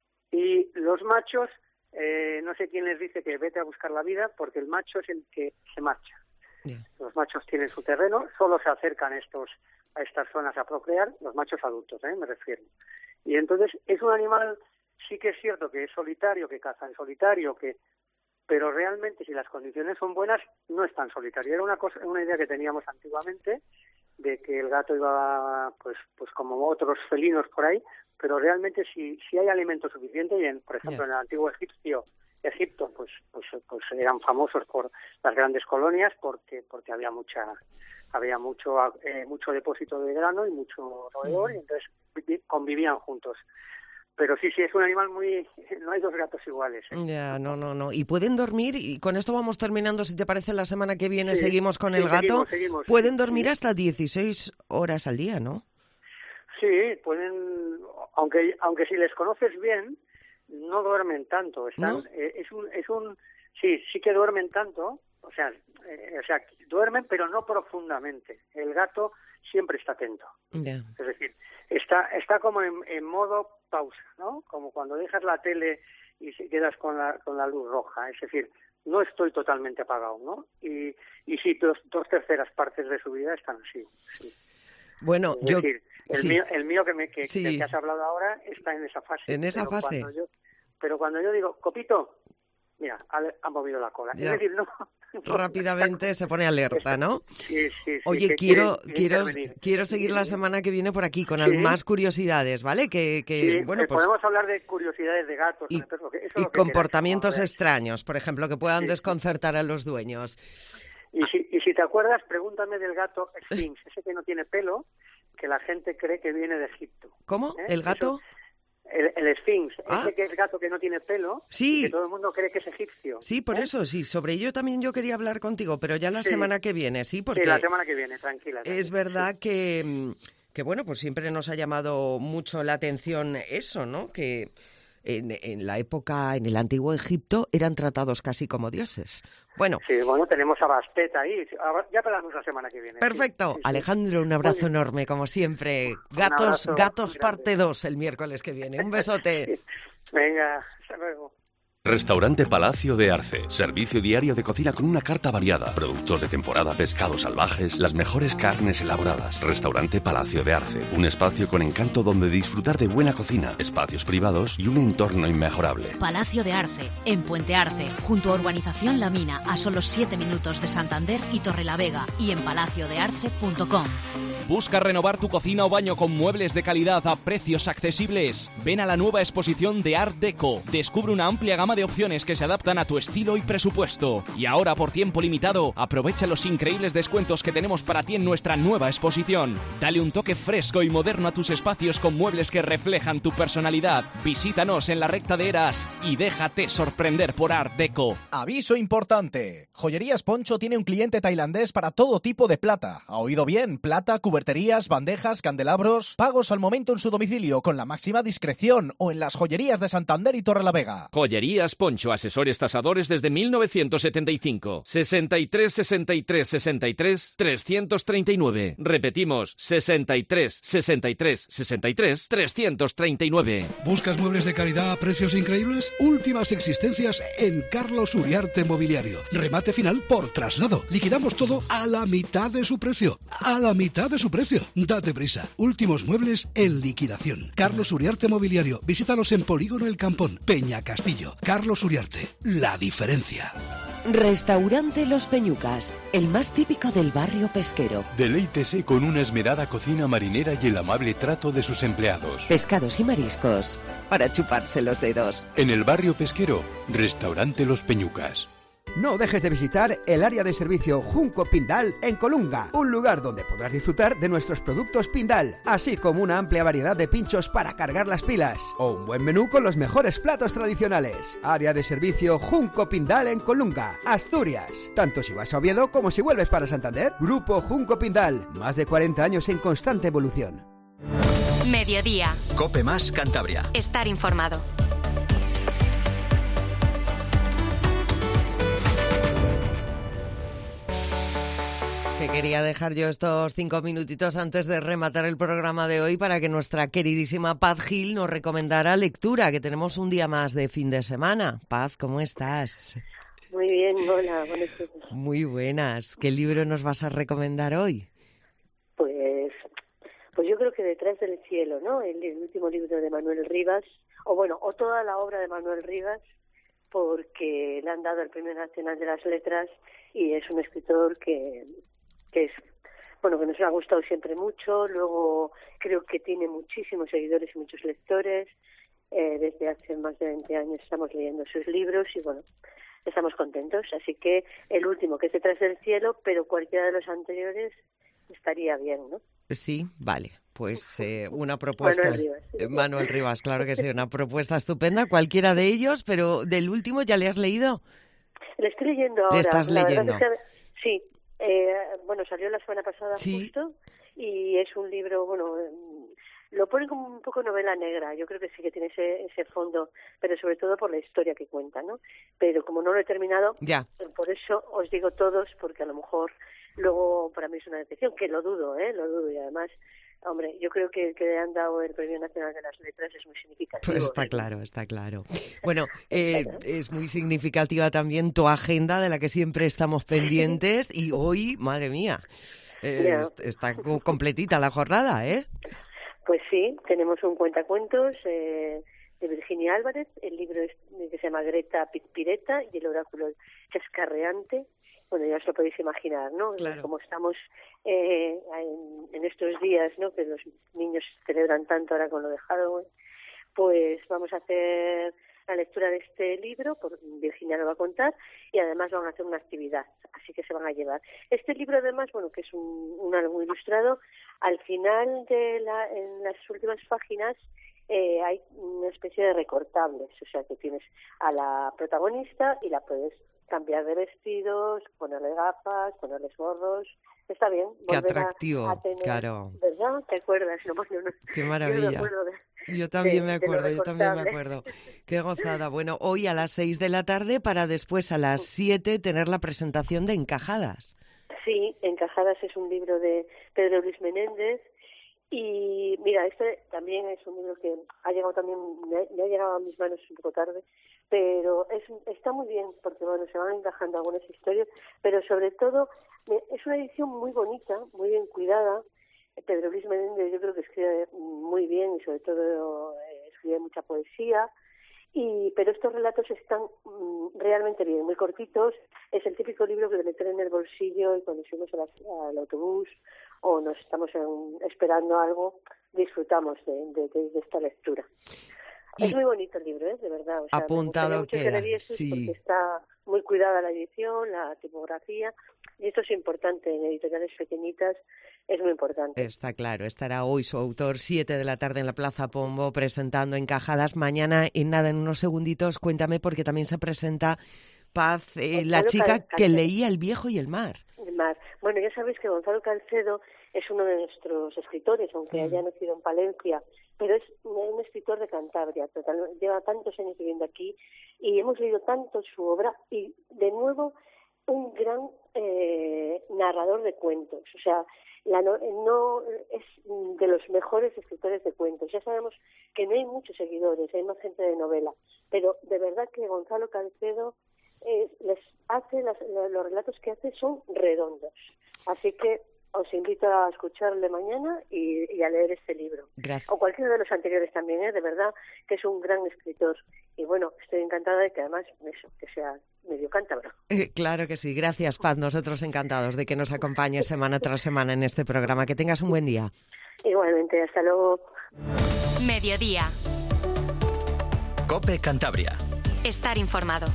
Y los machos, eh, no sé quién les dice que vete a buscar la vida, porque el macho es el que se marcha. Yeah. Los machos tienen su terreno, solo se acercan estos a estas zonas a procrear, los machos adultos, ¿eh? me refiero. Y entonces es un animal, sí que es cierto que es solitario, que caza en solitario, que pero realmente si las condiciones son buenas, no es tan solitario. Era una cosa, una idea que teníamos antiguamente, de que el gato iba pues pues como otros felinos por ahí, pero realmente si si hay alimento suficiente, y en, por ejemplo, yeah. en el antiguo Egipcio, Egipto pues pues pues eran famosos por las grandes colonias, porque porque había mucha había mucho eh, mucho depósito de grano y mucho roedor, mm. y entonces convivían juntos. Pero sí, sí, es un animal muy... No hay dos gatos iguales. ¿eh? Ya, no, no, no. ¿Y pueden dormir? Y con esto vamos terminando. Si te parece, la semana que viene sí, seguimos con sí, el gato. Seguimos, seguimos, pueden sí, dormir sí. hasta dieciséis horas al día, ¿no? Sí, pueden... Aunque aunque si les conoces bien, no duermen tanto. Están, ¿no? eh, es un... es un Sí, sí que duermen tanto. O sea, eh, o sea, duermen, pero no profundamente. El gato siempre está atento. Yeah. Es decir, está está como en, en modo pausa, ¿no? Como cuando dejas la tele y se quedas con la con la luz roja. Es decir, no estoy totalmente apagado, ¿no? Y y sí, dos, dos terceras partes de su vida están así. Sí. Bueno, es yo... decir, el sí. mío, el mío que me que, sí. del que has hablado ahora está en esa fase. En esa pero fase. Cuando yo, pero cuando yo digo, Copito, mira, ha, ha movido la cola. Ya. Es decir, no... Rápidamente se pone alerta, ¿no? Sí, sí, sí. Oye, que quiero quiere- quiero quiere quiero seguir la semana que viene por aquí con Sí. más curiosidades, ¿vale? Que, que Sí, bueno, eh, pues podemos hablar de curiosidades de gatos, y, de perros, que eso es y lo que quieras, comportamientos vamos a ver. extraños, por ejemplo, que puedan Sí. desconcertar a los dueños. Y si, y si te acuerdas, pregúntame del gato Sphinx, ese que no tiene pelo, que la gente cree que viene de Egipto. ¿Cómo? ¿Eh? ¿El gato? Eso- el, el Sphinx, Ah. ese que es gato que no tiene pelo, Sí. y que todo el mundo cree que es egipcio. Sí, por ¿eh? eso, sí. Sobre ello también yo quería hablar contigo, pero ya la Sí. semana que viene, sí, porque Sí, la semana que viene, tranquila. es verdad que, mm, que, bueno, pues siempre nos ha llamado mucho la atención eso, ¿no? Que en, en la época, en el antiguo Egipto, eran tratados casi como dioses. Bueno, Sí, bueno, tenemos a Bastet ahí, ya hablamos la semana que viene. perfecto. Sí, sí, sí. Alejandro, un abrazo enorme, como siempre. Gatos, abrazo gatos grande. parte dos el miércoles que viene. Un besote. Venga, hasta luego. Restaurante Palacio de Arce. Servicio diario de cocina con una carta variada. Productos de temporada, pescados salvajes, las mejores carnes elaboradas. Restaurante Palacio de Arce. Un espacio con encanto donde disfrutar de buena cocina, espacios privados y un entorno inmejorable. Palacio de Arce, en Puente Arce, junto a Urbanización La Mina, a solo siete minutos de Santander y Torrelavega, y en palacio de arce punto com. ¿Busca renovar tu cocina o baño con muebles de calidad a precios accesibles? Ven a la nueva exposición de Art Deco. Descubre una amplia gama de opciones que se adaptan a tu estilo y presupuesto. Y ahora, por tiempo limitado, aprovecha los increíbles descuentos que tenemos para ti en nuestra nueva exposición. Dale un toque fresco y moderno a tus espacios con muebles que reflejan tu personalidad. Visítanos en la recta de Eras y déjate sorprender por Art Deco. Aviso importante. Joyerías Poncho tiene un cliente tailandés para todo tipo de plata. ¿Ha oído bien? Plata, cuberterías, bandejas, candelabros. Pagos al momento en su domicilio con la máxima discreción o en las joyerías de Santander y Torrelavega. Joyerías Poncho, asesores tasadores desde mil novecientos setenta y cinco. sesenta y tres sesenta y tres sesenta y tres trescientos treinta y nueve. Repetimos, sesenta y tres sesenta y tres sesenta y tres trescientos treinta y nueve. ¿Buscas muebles de calidad a precios increíbles? Últimas existencias en Carlos Uriarte Mobiliario. Remate final por traslado. Liquidamos todo a la mitad de su precio. A la mitad de su precio. Date prisa. Últimos muebles en liquidación. Carlos Uriarte Mobiliario. Visítanos en Polígono El Campón, Peña Castillo. Carlos Uriarte. La diferencia. Restaurante Los Peñucas, el más típico del barrio pesquero. Deleítese con una esmerada cocina marinera y el amable trato de sus empleados. Pescados y mariscos para chuparse los dedos. En el barrio pesquero, Restaurante Los Peñucas. No dejes de visitar el área de servicio Junco Pindal en Colunga, un lugar donde podrás disfrutar de nuestros productos Pindal, así como una amplia variedad de pinchos para cargar las pilas, o un buen menú con los mejores platos tradicionales. Área de servicio Junco Pindal en Colunga, Asturias. Tanto si vas a Oviedo como si vuelves para Santander. Grupo Junco Pindal, más de cuarenta años en constante evolución. Mediodía. Cope Más Cantabria. Estar informado. Que quería dejar yo estos cinco minutitos antes de rematar el programa de hoy para que nuestra queridísima Paz Gil nos recomendara lectura, que tenemos un día más de fin de semana. Paz, ¿cómo estás? Muy bien, hola, buenas tardes. Muy buenas. ¿Qué libro nos vas a recomendar hoy? Pues, pues yo creo que Detrás del cielo, ¿no? El, el último libro de Manuel Rivas, o bueno, o toda la obra de Manuel Rivas, porque le han dado el Premio Nacional de las Letras y es un escritor que que es, bueno, que nos ha gustado siempre mucho. Luego creo que tiene muchísimos seguidores y muchos lectores. Eh, desde hace más de veinte años estamos leyendo sus libros y, bueno, estamos contentos. Así que el último, que es Detrás del cielo, pero cualquiera de los anteriores estaría bien, ¿no? Sí, vale. Pues eh, una propuesta. Manuel Rivas. Sí. Manuel Rivas, claro que sí, una propuesta estupenda, cualquiera de ellos, pero del último, ¿ya le has leído? Le estoy leyendo ahora. ¿Le estás La leyendo? verdad es que, sí. Eh, bueno, salió la semana pasada sí. justo y es un libro, bueno, lo pone como un poco novela negra. Yo creo que sí que tiene ese, ese fondo, pero sobre todo por la historia que cuenta, ¿no? Pero como no lo he terminado, ya. Por eso os digo todos, porque a lo mejor luego para mí es una decepción, que lo dudo, ¿eh? Lo dudo y además... Hombre, yo creo que el que le han dado el Premio Nacional de las Letras es muy significativo. Pues está claro, está claro. Bueno, eh, es muy significativa también tu agenda de la que siempre estamos pendientes y hoy, madre mía, eh, está completita la jornada, ¿eh? Pues sí, tenemos un cuentacuentos, eh, de Virginia Álvarez. El libro es, que se llama Greta Pireta y el oráculo chascarreante. Bueno, ya os lo podéis imaginar, ¿no? Claro. Como estamos eh, en, en estos días, ¿no? Que los niños celebran tanto ahora con lo de Halloween, pues vamos a hacer la lectura de este libro, por Virginia lo va a contar, y además van a hacer una actividad, así que se van a llevar. Este libro además, bueno, que es un, un álbum ilustrado, al final de la, en las últimas páginas eh, hay una especie de recortables, o sea que tienes a la protagonista y la puedes cambiar de vestidos, ponerle gafas, ponerles gorros. Está bien. Qué atractivo, a, a tener, claro. ¿Verdad? ¿Te acuerdas? No, no, no. Qué maravilla. Yo, me de, yo también de, me acuerdo, yo también me acuerdo. Qué gozada. Bueno, hoy a las seis de la tarde para después a las siete tener la presentación de Encajadas. Sí, Encajadas es un libro de Pedro Luis Menéndez. Y mira, este también es un libro que ha llegado también, me ha, me ha llegado a mis manos un poco tarde, pero es, está muy bien porque bueno, se van encajando algunas historias, pero sobre todo es una edición muy bonita, muy bien cuidada. Pedro Luis Menéndez yo creo que escribe muy bien y sobre todo eh, escribe mucha poesía, y pero estos relatos están mm, realmente bien, muy cortitos. Es el típico libro que le meten en el bolsillo y cuando subimos a la, al autobús o nos estamos en, esperando algo, disfrutamos de, de, de, de esta lectura. Y es muy bonito el libro, ¿eh? De verdad. O sea, apuntado queda, que sí. Porque está muy cuidada la edición, la tipografía, y esto es importante en editoriales pequeñitas, es muy importante. Está claro, estará hoy su autor, siete de la tarde en la Plaza Pombo, presentando Encajadas. Mañana, en nada, en unos segunditos, cuéntame, porque también se presenta Paz, eh, la chica Cal- que leía El viejo y el mar. El mar. Bueno, ya sabéis que Gonzalo Calcedo es uno de nuestros escritores, aunque mm. haya nacido en Palencia, pero es un escritor de Cantabria, total, lleva tantos años viviendo aquí y hemos leído tanto su obra, y de nuevo un gran eh, narrador de cuentos, o sea, la no, no es de los mejores escritores de cuentos. Ya sabemos que no hay muchos seguidores, hay más gente de novela, pero de verdad que Gonzalo Calcedo eh, les hace las, los relatos que hace son redondos, así que os invito a escucharle mañana y, y a leer este libro. Gracias. O cualquiera de los anteriores también, ¿eh? De verdad que es un gran escritor. Y bueno, estoy encantada de que además, eso, que sea medio cántabro. Eh, claro que sí. Gracias, Paz. Nosotros encantados de que nos acompañes semana tras semana en este programa. Que tengas un buen día. Igualmente, hasta luego. Mediodía. COPE Cantabria. Estar informado.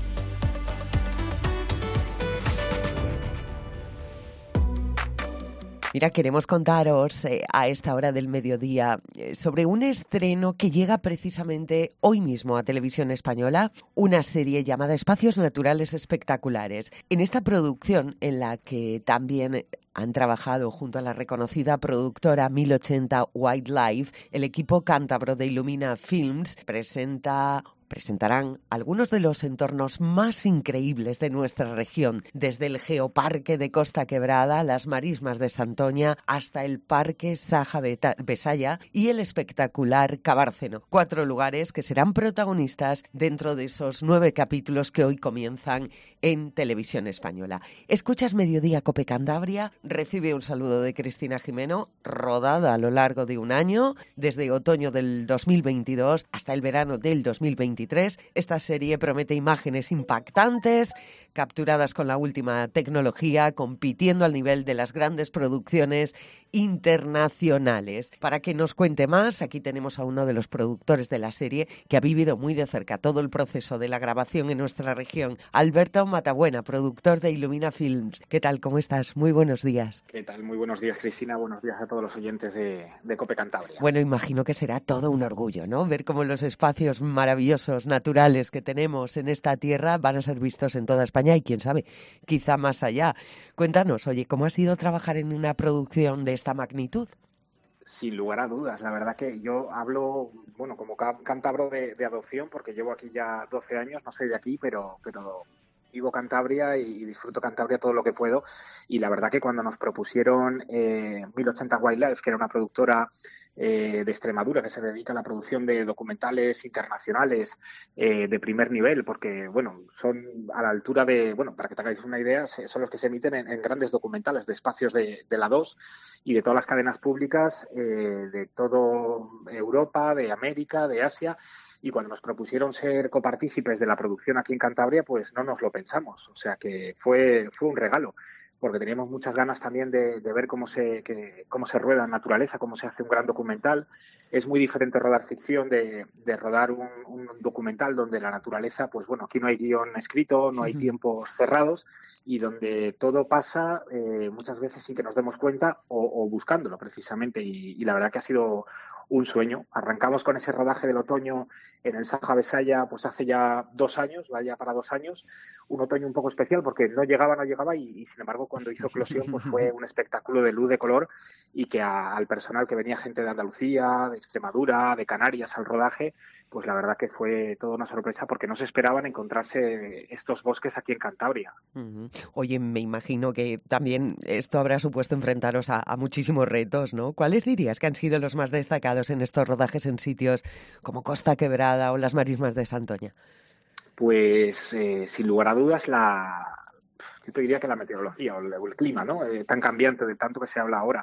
Mira, queremos contaros eh, a esta hora del mediodía eh, sobre un estreno que llega precisamente hoy mismo a Televisión Española, una serie llamada Espacios Naturales Espectaculares. En esta producción, en la que también han trabajado junto a la reconocida productora mil ochenta Wildlife, el equipo cántabro de Illumina Films presenta... presentarán algunos de los entornos más increíbles de nuestra región, desde el Geoparque de Costa Quebrada, las marismas de Santoña, hasta el Parque Saja-Besaya y el espectacular Cabárceno. Cuatro lugares que serán protagonistas dentro de esos nueve capítulos que hoy comienzan en Televisión Española. Escuchas Mediodía Cope Cantabria, recibe un saludo de Cristina Jimeno, rodada a lo largo de un año, desde otoño del dos mil veintidós hasta el verano del dos mil veintitrés. Esta serie promete imágenes impactantes, capturadas con la última tecnología, compitiendo al nivel de las grandes producciones internacionales. Para que nos cuente más, aquí tenemos a uno de los productores de la serie que ha vivido muy de cerca todo el proceso de la grabación en nuestra región. Alberto Matabuena, productor de Illumina Films. ¿Qué tal? ¿Cómo estás? Muy buenos días. ¿Qué tal? Muy buenos días, Cristina. Buenos días a todos los oyentes de, de Cope Cantabria. Bueno, imagino que será todo un orgullo, ¿no? Ver cómo los espacios maravillosos, naturales que tenemos en esta tierra van a ser vistos en toda España y, quién sabe, quizá más allá. Cuéntanos, oye, ¿cómo ha sido trabajar en una producción de esta magnitud? Sin lugar a dudas, la verdad que yo hablo, bueno, como cántabro de, de adopción, porque llevo aquí ya doce años, no soy de aquí, pero, pero vivo Cantabria y disfruto Cantabria todo lo que puedo. Y la verdad que cuando nos propusieron eh, mil ochenta Wildlife, que era una productora eh, de Extremadura que se dedica a la producción de documentales internacionales eh, de primer nivel, porque, bueno, son a la altura de, bueno, para que te hagáis una idea, son los que se emiten en, en grandes documentales de espacios de, de la dos y de todas las cadenas públicas eh, de toda Europa, de América, de Asia. y cuando nos propusieron ser copartícipes de la producción aquí en Cantabria, pues no nos lo pensamos. O sea que fue, fue un regalo, porque teníamos muchas ganas también de, de ver cómo se, que, cómo se rueda en naturaleza, cómo se hace un gran documental. Es muy diferente rodar ficción de, de rodar un, un documental donde la naturaleza, pues bueno, aquí no hay guión escrito, no hay tiempos cerrados, y donde todo pasa eh, muchas veces sin que nos demos cuenta o, o buscándolo precisamente, y, y la verdad que ha sido un sueño. Arrancamos con ese rodaje del otoño en el Saja Besaya pues hace ya dos años, vaya para dos años, un otoño un poco especial porque no llegaba, no llegaba y, y sin embargo cuando hizo eclosión pues fue un espectáculo de luz, de color, y que a, al personal, que venía gente de Andalucía, de Extremadura, de Canarias al rodaje, pues la verdad que fue toda una sorpresa porque no se esperaban encontrarse estos bosques aquí en Cantabria. Uh-huh. Oye, me imagino que también esto habrá supuesto enfrentaros a, a muchísimos retos, ¿no? ¿Cuáles dirías que han sido los más destacados en estos rodajes en sitios como Costa Quebrada o las marismas de Santoña? Pues eh, sin lugar a dudas la, yo te diría que la meteorología o el, o el clima, ¿no? Eh, tan cambiante de tanto que se habla ahora,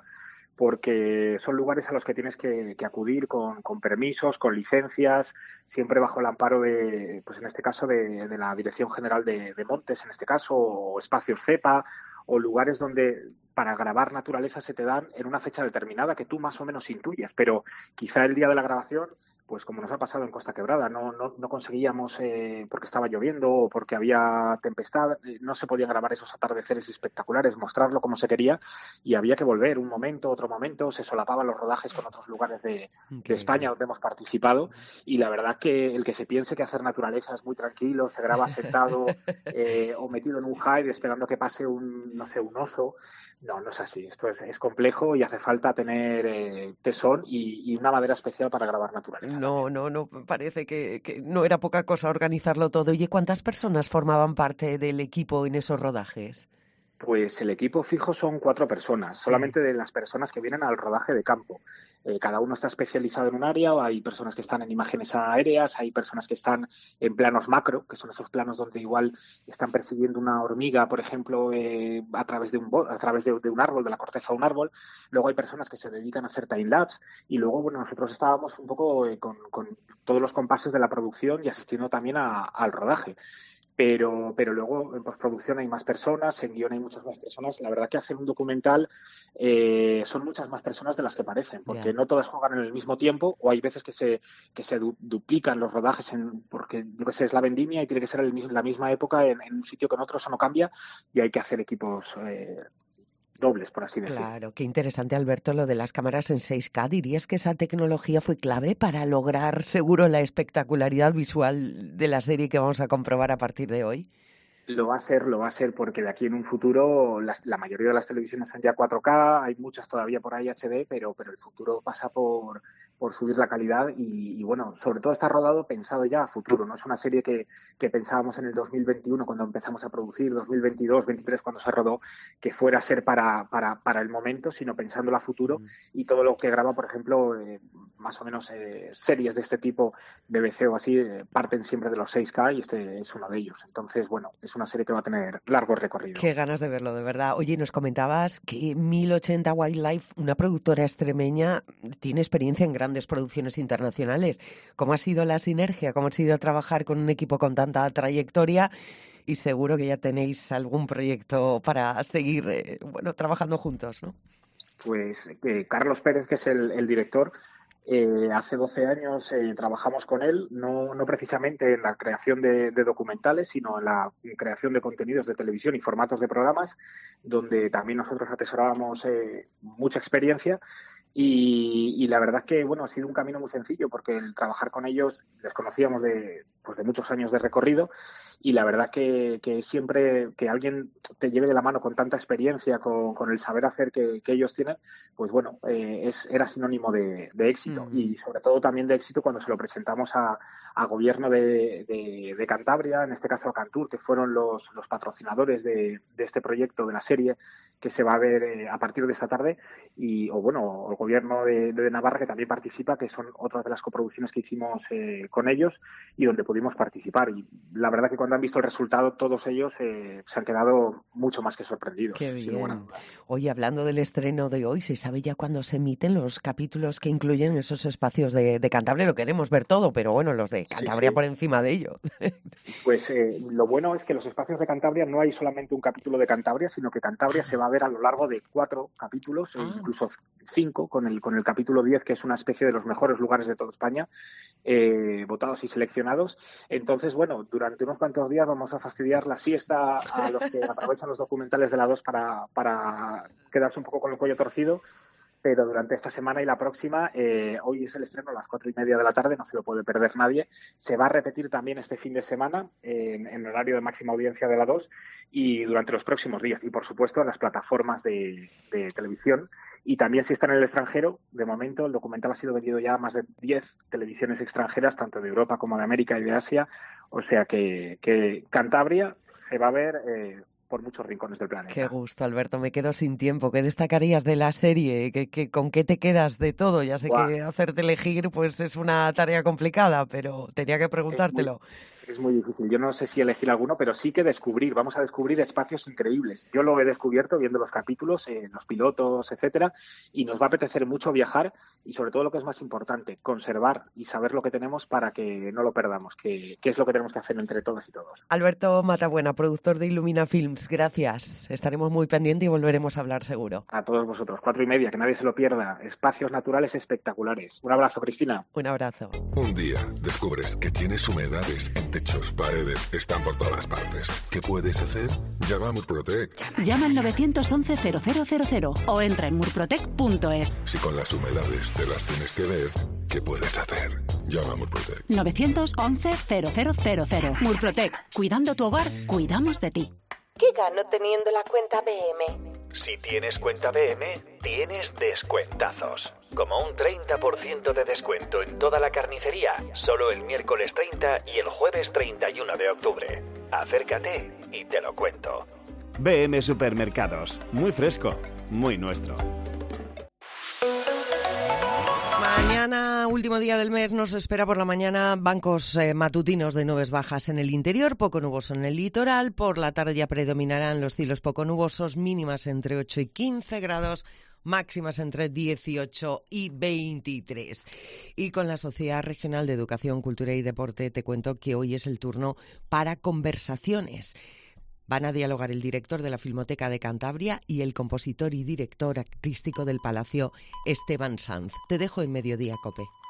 porque son lugares a los que tienes que, que acudir con, con permisos, con licencias, siempre bajo el amparo de, pues en este caso, de, de la Dirección General de, de Montes, en este caso, o espacios CEPA, o lugares donde para grabar naturaleza se te dan en una fecha determinada que tú más o menos intuyes, pero quizá el día de la grabación, pues como nos ha pasado en Costa Quebrada, no, no, no conseguíamos, eh, porque estaba lloviendo o porque había tempestad, eh, no se podían grabar esos atardeceres espectaculares, mostrarlo como se quería, y había que volver un momento, otro momento, se solapaban los rodajes con otros lugares de, de España donde hemos participado, y la verdad que el que se piense que hacer naturaleza es muy tranquilo, se graba sentado eh, o metido en un hide esperando que pase un, no sé, un oso. No, no es así. Esto es, es complejo y hace falta tener eh, tesón y, y una madera especial para grabar naturaleza. No, no, no, parece que, que no era poca cosa organizarlo todo. Oye, ¿cuántas personas formaban parte del equipo en esos rodajes? Pues el equipo fijo son cuatro personas, sí. Solamente de las personas que vienen al rodaje de campo. Eh, cada uno está especializado en un área, hay personas que están en imágenes aéreas, hay personas que están en planos macro, que son esos planos donde igual están persiguiendo una hormiga, por ejemplo, eh, a través, de un, a través de, de un árbol, de la corteza de un árbol. Luego hay personas que se dedican a hacer time-lapse y luego, bueno, nosotros estábamos un poco eh, con, con todos los compases de la producción y asistiendo también a, al rodaje. Pero, pero luego en postproducción hay más personas, en guión hay muchas más personas. La verdad que hacer un documental eh, son muchas más personas de las que parecen, porque yeah. no todas juegan en el mismo tiempo, o hay veces que se que se du duplican los rodajes, en, porque yo que sé, es la vendimia y tiene que ser en el, la misma época en, en un sitio que en otro, eso no cambia, y hay que hacer equipos eh, dobles, por así decirlo. Claro, qué interesante, Alberto, lo de las cámaras en seis K. ¿Dirías que esa tecnología fue clave para lograr seguro la espectacularidad visual de la serie que vamos a comprobar a partir de hoy? Lo va a ser, lo va a ser, porque de aquí en un futuro las, la mayoría de las televisiones son ya cuatro K, hay muchas todavía por ahí H D, pero, pero el futuro pasa por, por subir la calidad y, y, bueno, sobre todo está rodado pensado ya a futuro, no es una serie que, que pensábamos en el dos mil veintiuno cuando empezamos a producir, dos mil veintidós, veintitrés cuando se rodó, que fuera a ser para, para, para el momento, sino pensándolo a futuro, mm. y todo lo que graba, por ejemplo, eh, más o menos eh, series de este tipo, B B C o así, eh, parten siempre de los seis K y este es uno de ellos. Entonces, bueno, es una serie que va a tener largo recorrido. Qué ganas de verlo, de verdad. Oye, nos comentabas que mil ochenta Wildlife, una productora extremeña, tiene experiencia en grandes producciones internacionales. ¿Cómo ha sido la sinergia? ¿Cómo ha sido trabajar con un equipo con tanta trayectoria? Y seguro que ya tenéis algún proyecto para seguir eh, bueno, trabajando juntos, ¿no? Pues eh, Carlos Pérez, que es el, el director, Eh, hace doce años eh, trabajamos con él, no, no precisamente en la creación de, de documentales, sino en la creación de contenidos de televisión y formatos de programas, donde también nosotros atesorábamos eh, mucha experiencia. Y, y la verdad es que bueno, ha sido un camino muy sencillo, porque el trabajar con ellos les conocíamos de, pues de muchos años de recorrido, y la verdad que, que siempre que alguien te lleve de la mano con tanta experiencia, con, con el saber hacer que, que ellos tienen, pues bueno, eh, es, era sinónimo de, de éxito, mm. y sobre todo también de éxito cuando se lo presentamos a, a gobierno de, de, de Cantabria, en este caso a Cantur, que fueron los, los patrocinadores de, de este proyecto, de la serie, que se va a ver eh, a partir de esta tarde, y o bueno, o gobierno de, de Navarra, que también participa, que son otras de las coproducciones que hicimos eh, con ellos y donde pudimos participar. Y la verdad que cuando han visto el resultado, todos ellos eh, se han quedado mucho más que sorprendidos. Qué bien. Oye, hablando del estreno de hoy, ¿se sabe ya cuándo se emiten los capítulos que incluyen esos espacios de, de Cantabria? Lo queremos ver todo, pero bueno, los de Cantabria sí, sí. por encima de ello. Pues eh, lo bueno es que los espacios de Cantabria no hay solamente un capítulo de Cantabria, sino que Cantabria se va a ver a lo largo de cuatro capítulos, ah. e incluso cinco, con el, con el capítulo diez, que es una especie de los mejores lugares de toda España, eh, votados y seleccionados. Entonces, bueno, durante unos cuantos días vamos a fastidiar la siesta a los que aprovechan los documentales de la dos para, para quedarse un poco con el cuello torcido. Pero durante esta semana y la próxima, eh, hoy es el estreno a las cuatro y media de la tarde, no se lo puede perder nadie. Se va a repetir también este fin de semana eh, en, en horario de máxima audiencia de la dos y durante los próximos días. Y, por supuesto, en las plataformas de, de televisión. Y también, si está en el extranjero, de momento el documental ha sido vendido ya a más de diez televisiones extranjeras, tanto de Europa como de América y de Asia. O sea que, que Cantabria se va a ver... Eh, por muchos rincones del planeta. Qué gusto, Alberto, me quedo sin tiempo. ¿Qué destacarías de la serie? ¿Qué, qué, ¿Con qué te quedas de todo? Ya sé wow. que hacerte elegir pues es una tarea complicada, pero tenía que preguntártelo. Es muy, es muy difícil. Yo no sé si elegir alguno, pero sí que descubrir. Vamos a descubrir espacios increíbles. Yo lo he descubierto viendo los capítulos, eh, los pilotos, etcétera, y nos va a apetecer mucho viajar y, sobre todo, lo que es más importante, conservar y saber lo que tenemos para que no lo perdamos, que, que es lo que tenemos que hacer entre todas y todos. Alberto Matabuena, productor de Illumina Films, gracias. Estaremos muy pendientes y volveremos a hablar seguro. A todos vosotros, cuatro y media, que nadie se lo pierda. Espacios naturales espectaculares. Un abrazo, Cristina. Un abrazo. Un día descubres que tienes humedades en techos, paredes, están por todas partes. ¿Qué puedes hacer? Llama a Murprotec. Llama al nueve once cero cero cero cero o entra en murprotec punto es. Si con las humedades te las tienes que ver, ¿qué puedes hacer? Llama a Murprotec. nueve once cero cero cero cero. Murprotec. Cuidando tu hogar, cuidamos de ti. ¿Qué gano teniendo la cuenta B M? Si tienes cuenta B M, tienes descuentazos. Como un treinta por ciento de descuento en toda la carnicería, solo el miércoles treinta y el jueves treinta y uno de octubre. Acércate y te lo cuento. B M Supermercados. Muy fresco, muy nuestro. Mañana, último día del mes, nos espera por la mañana bancos eh, matutinos de nubes bajas en el interior, poco nuboso en el litoral. Por la tarde ya predominarán los cielos poco nubosos, mínimas entre ocho y quince grados, máximas entre dieciocho y veintitrés. Y con la Sociedad Regional de Educación, Cultura y Deporte te cuento que hoy es el turno para conversaciones. Van a dialogar el director de la Filmoteca de Cantabria y el compositor y director artístico del Palacio, Esteban Sanz. Te dejo en Mediodía, COPE.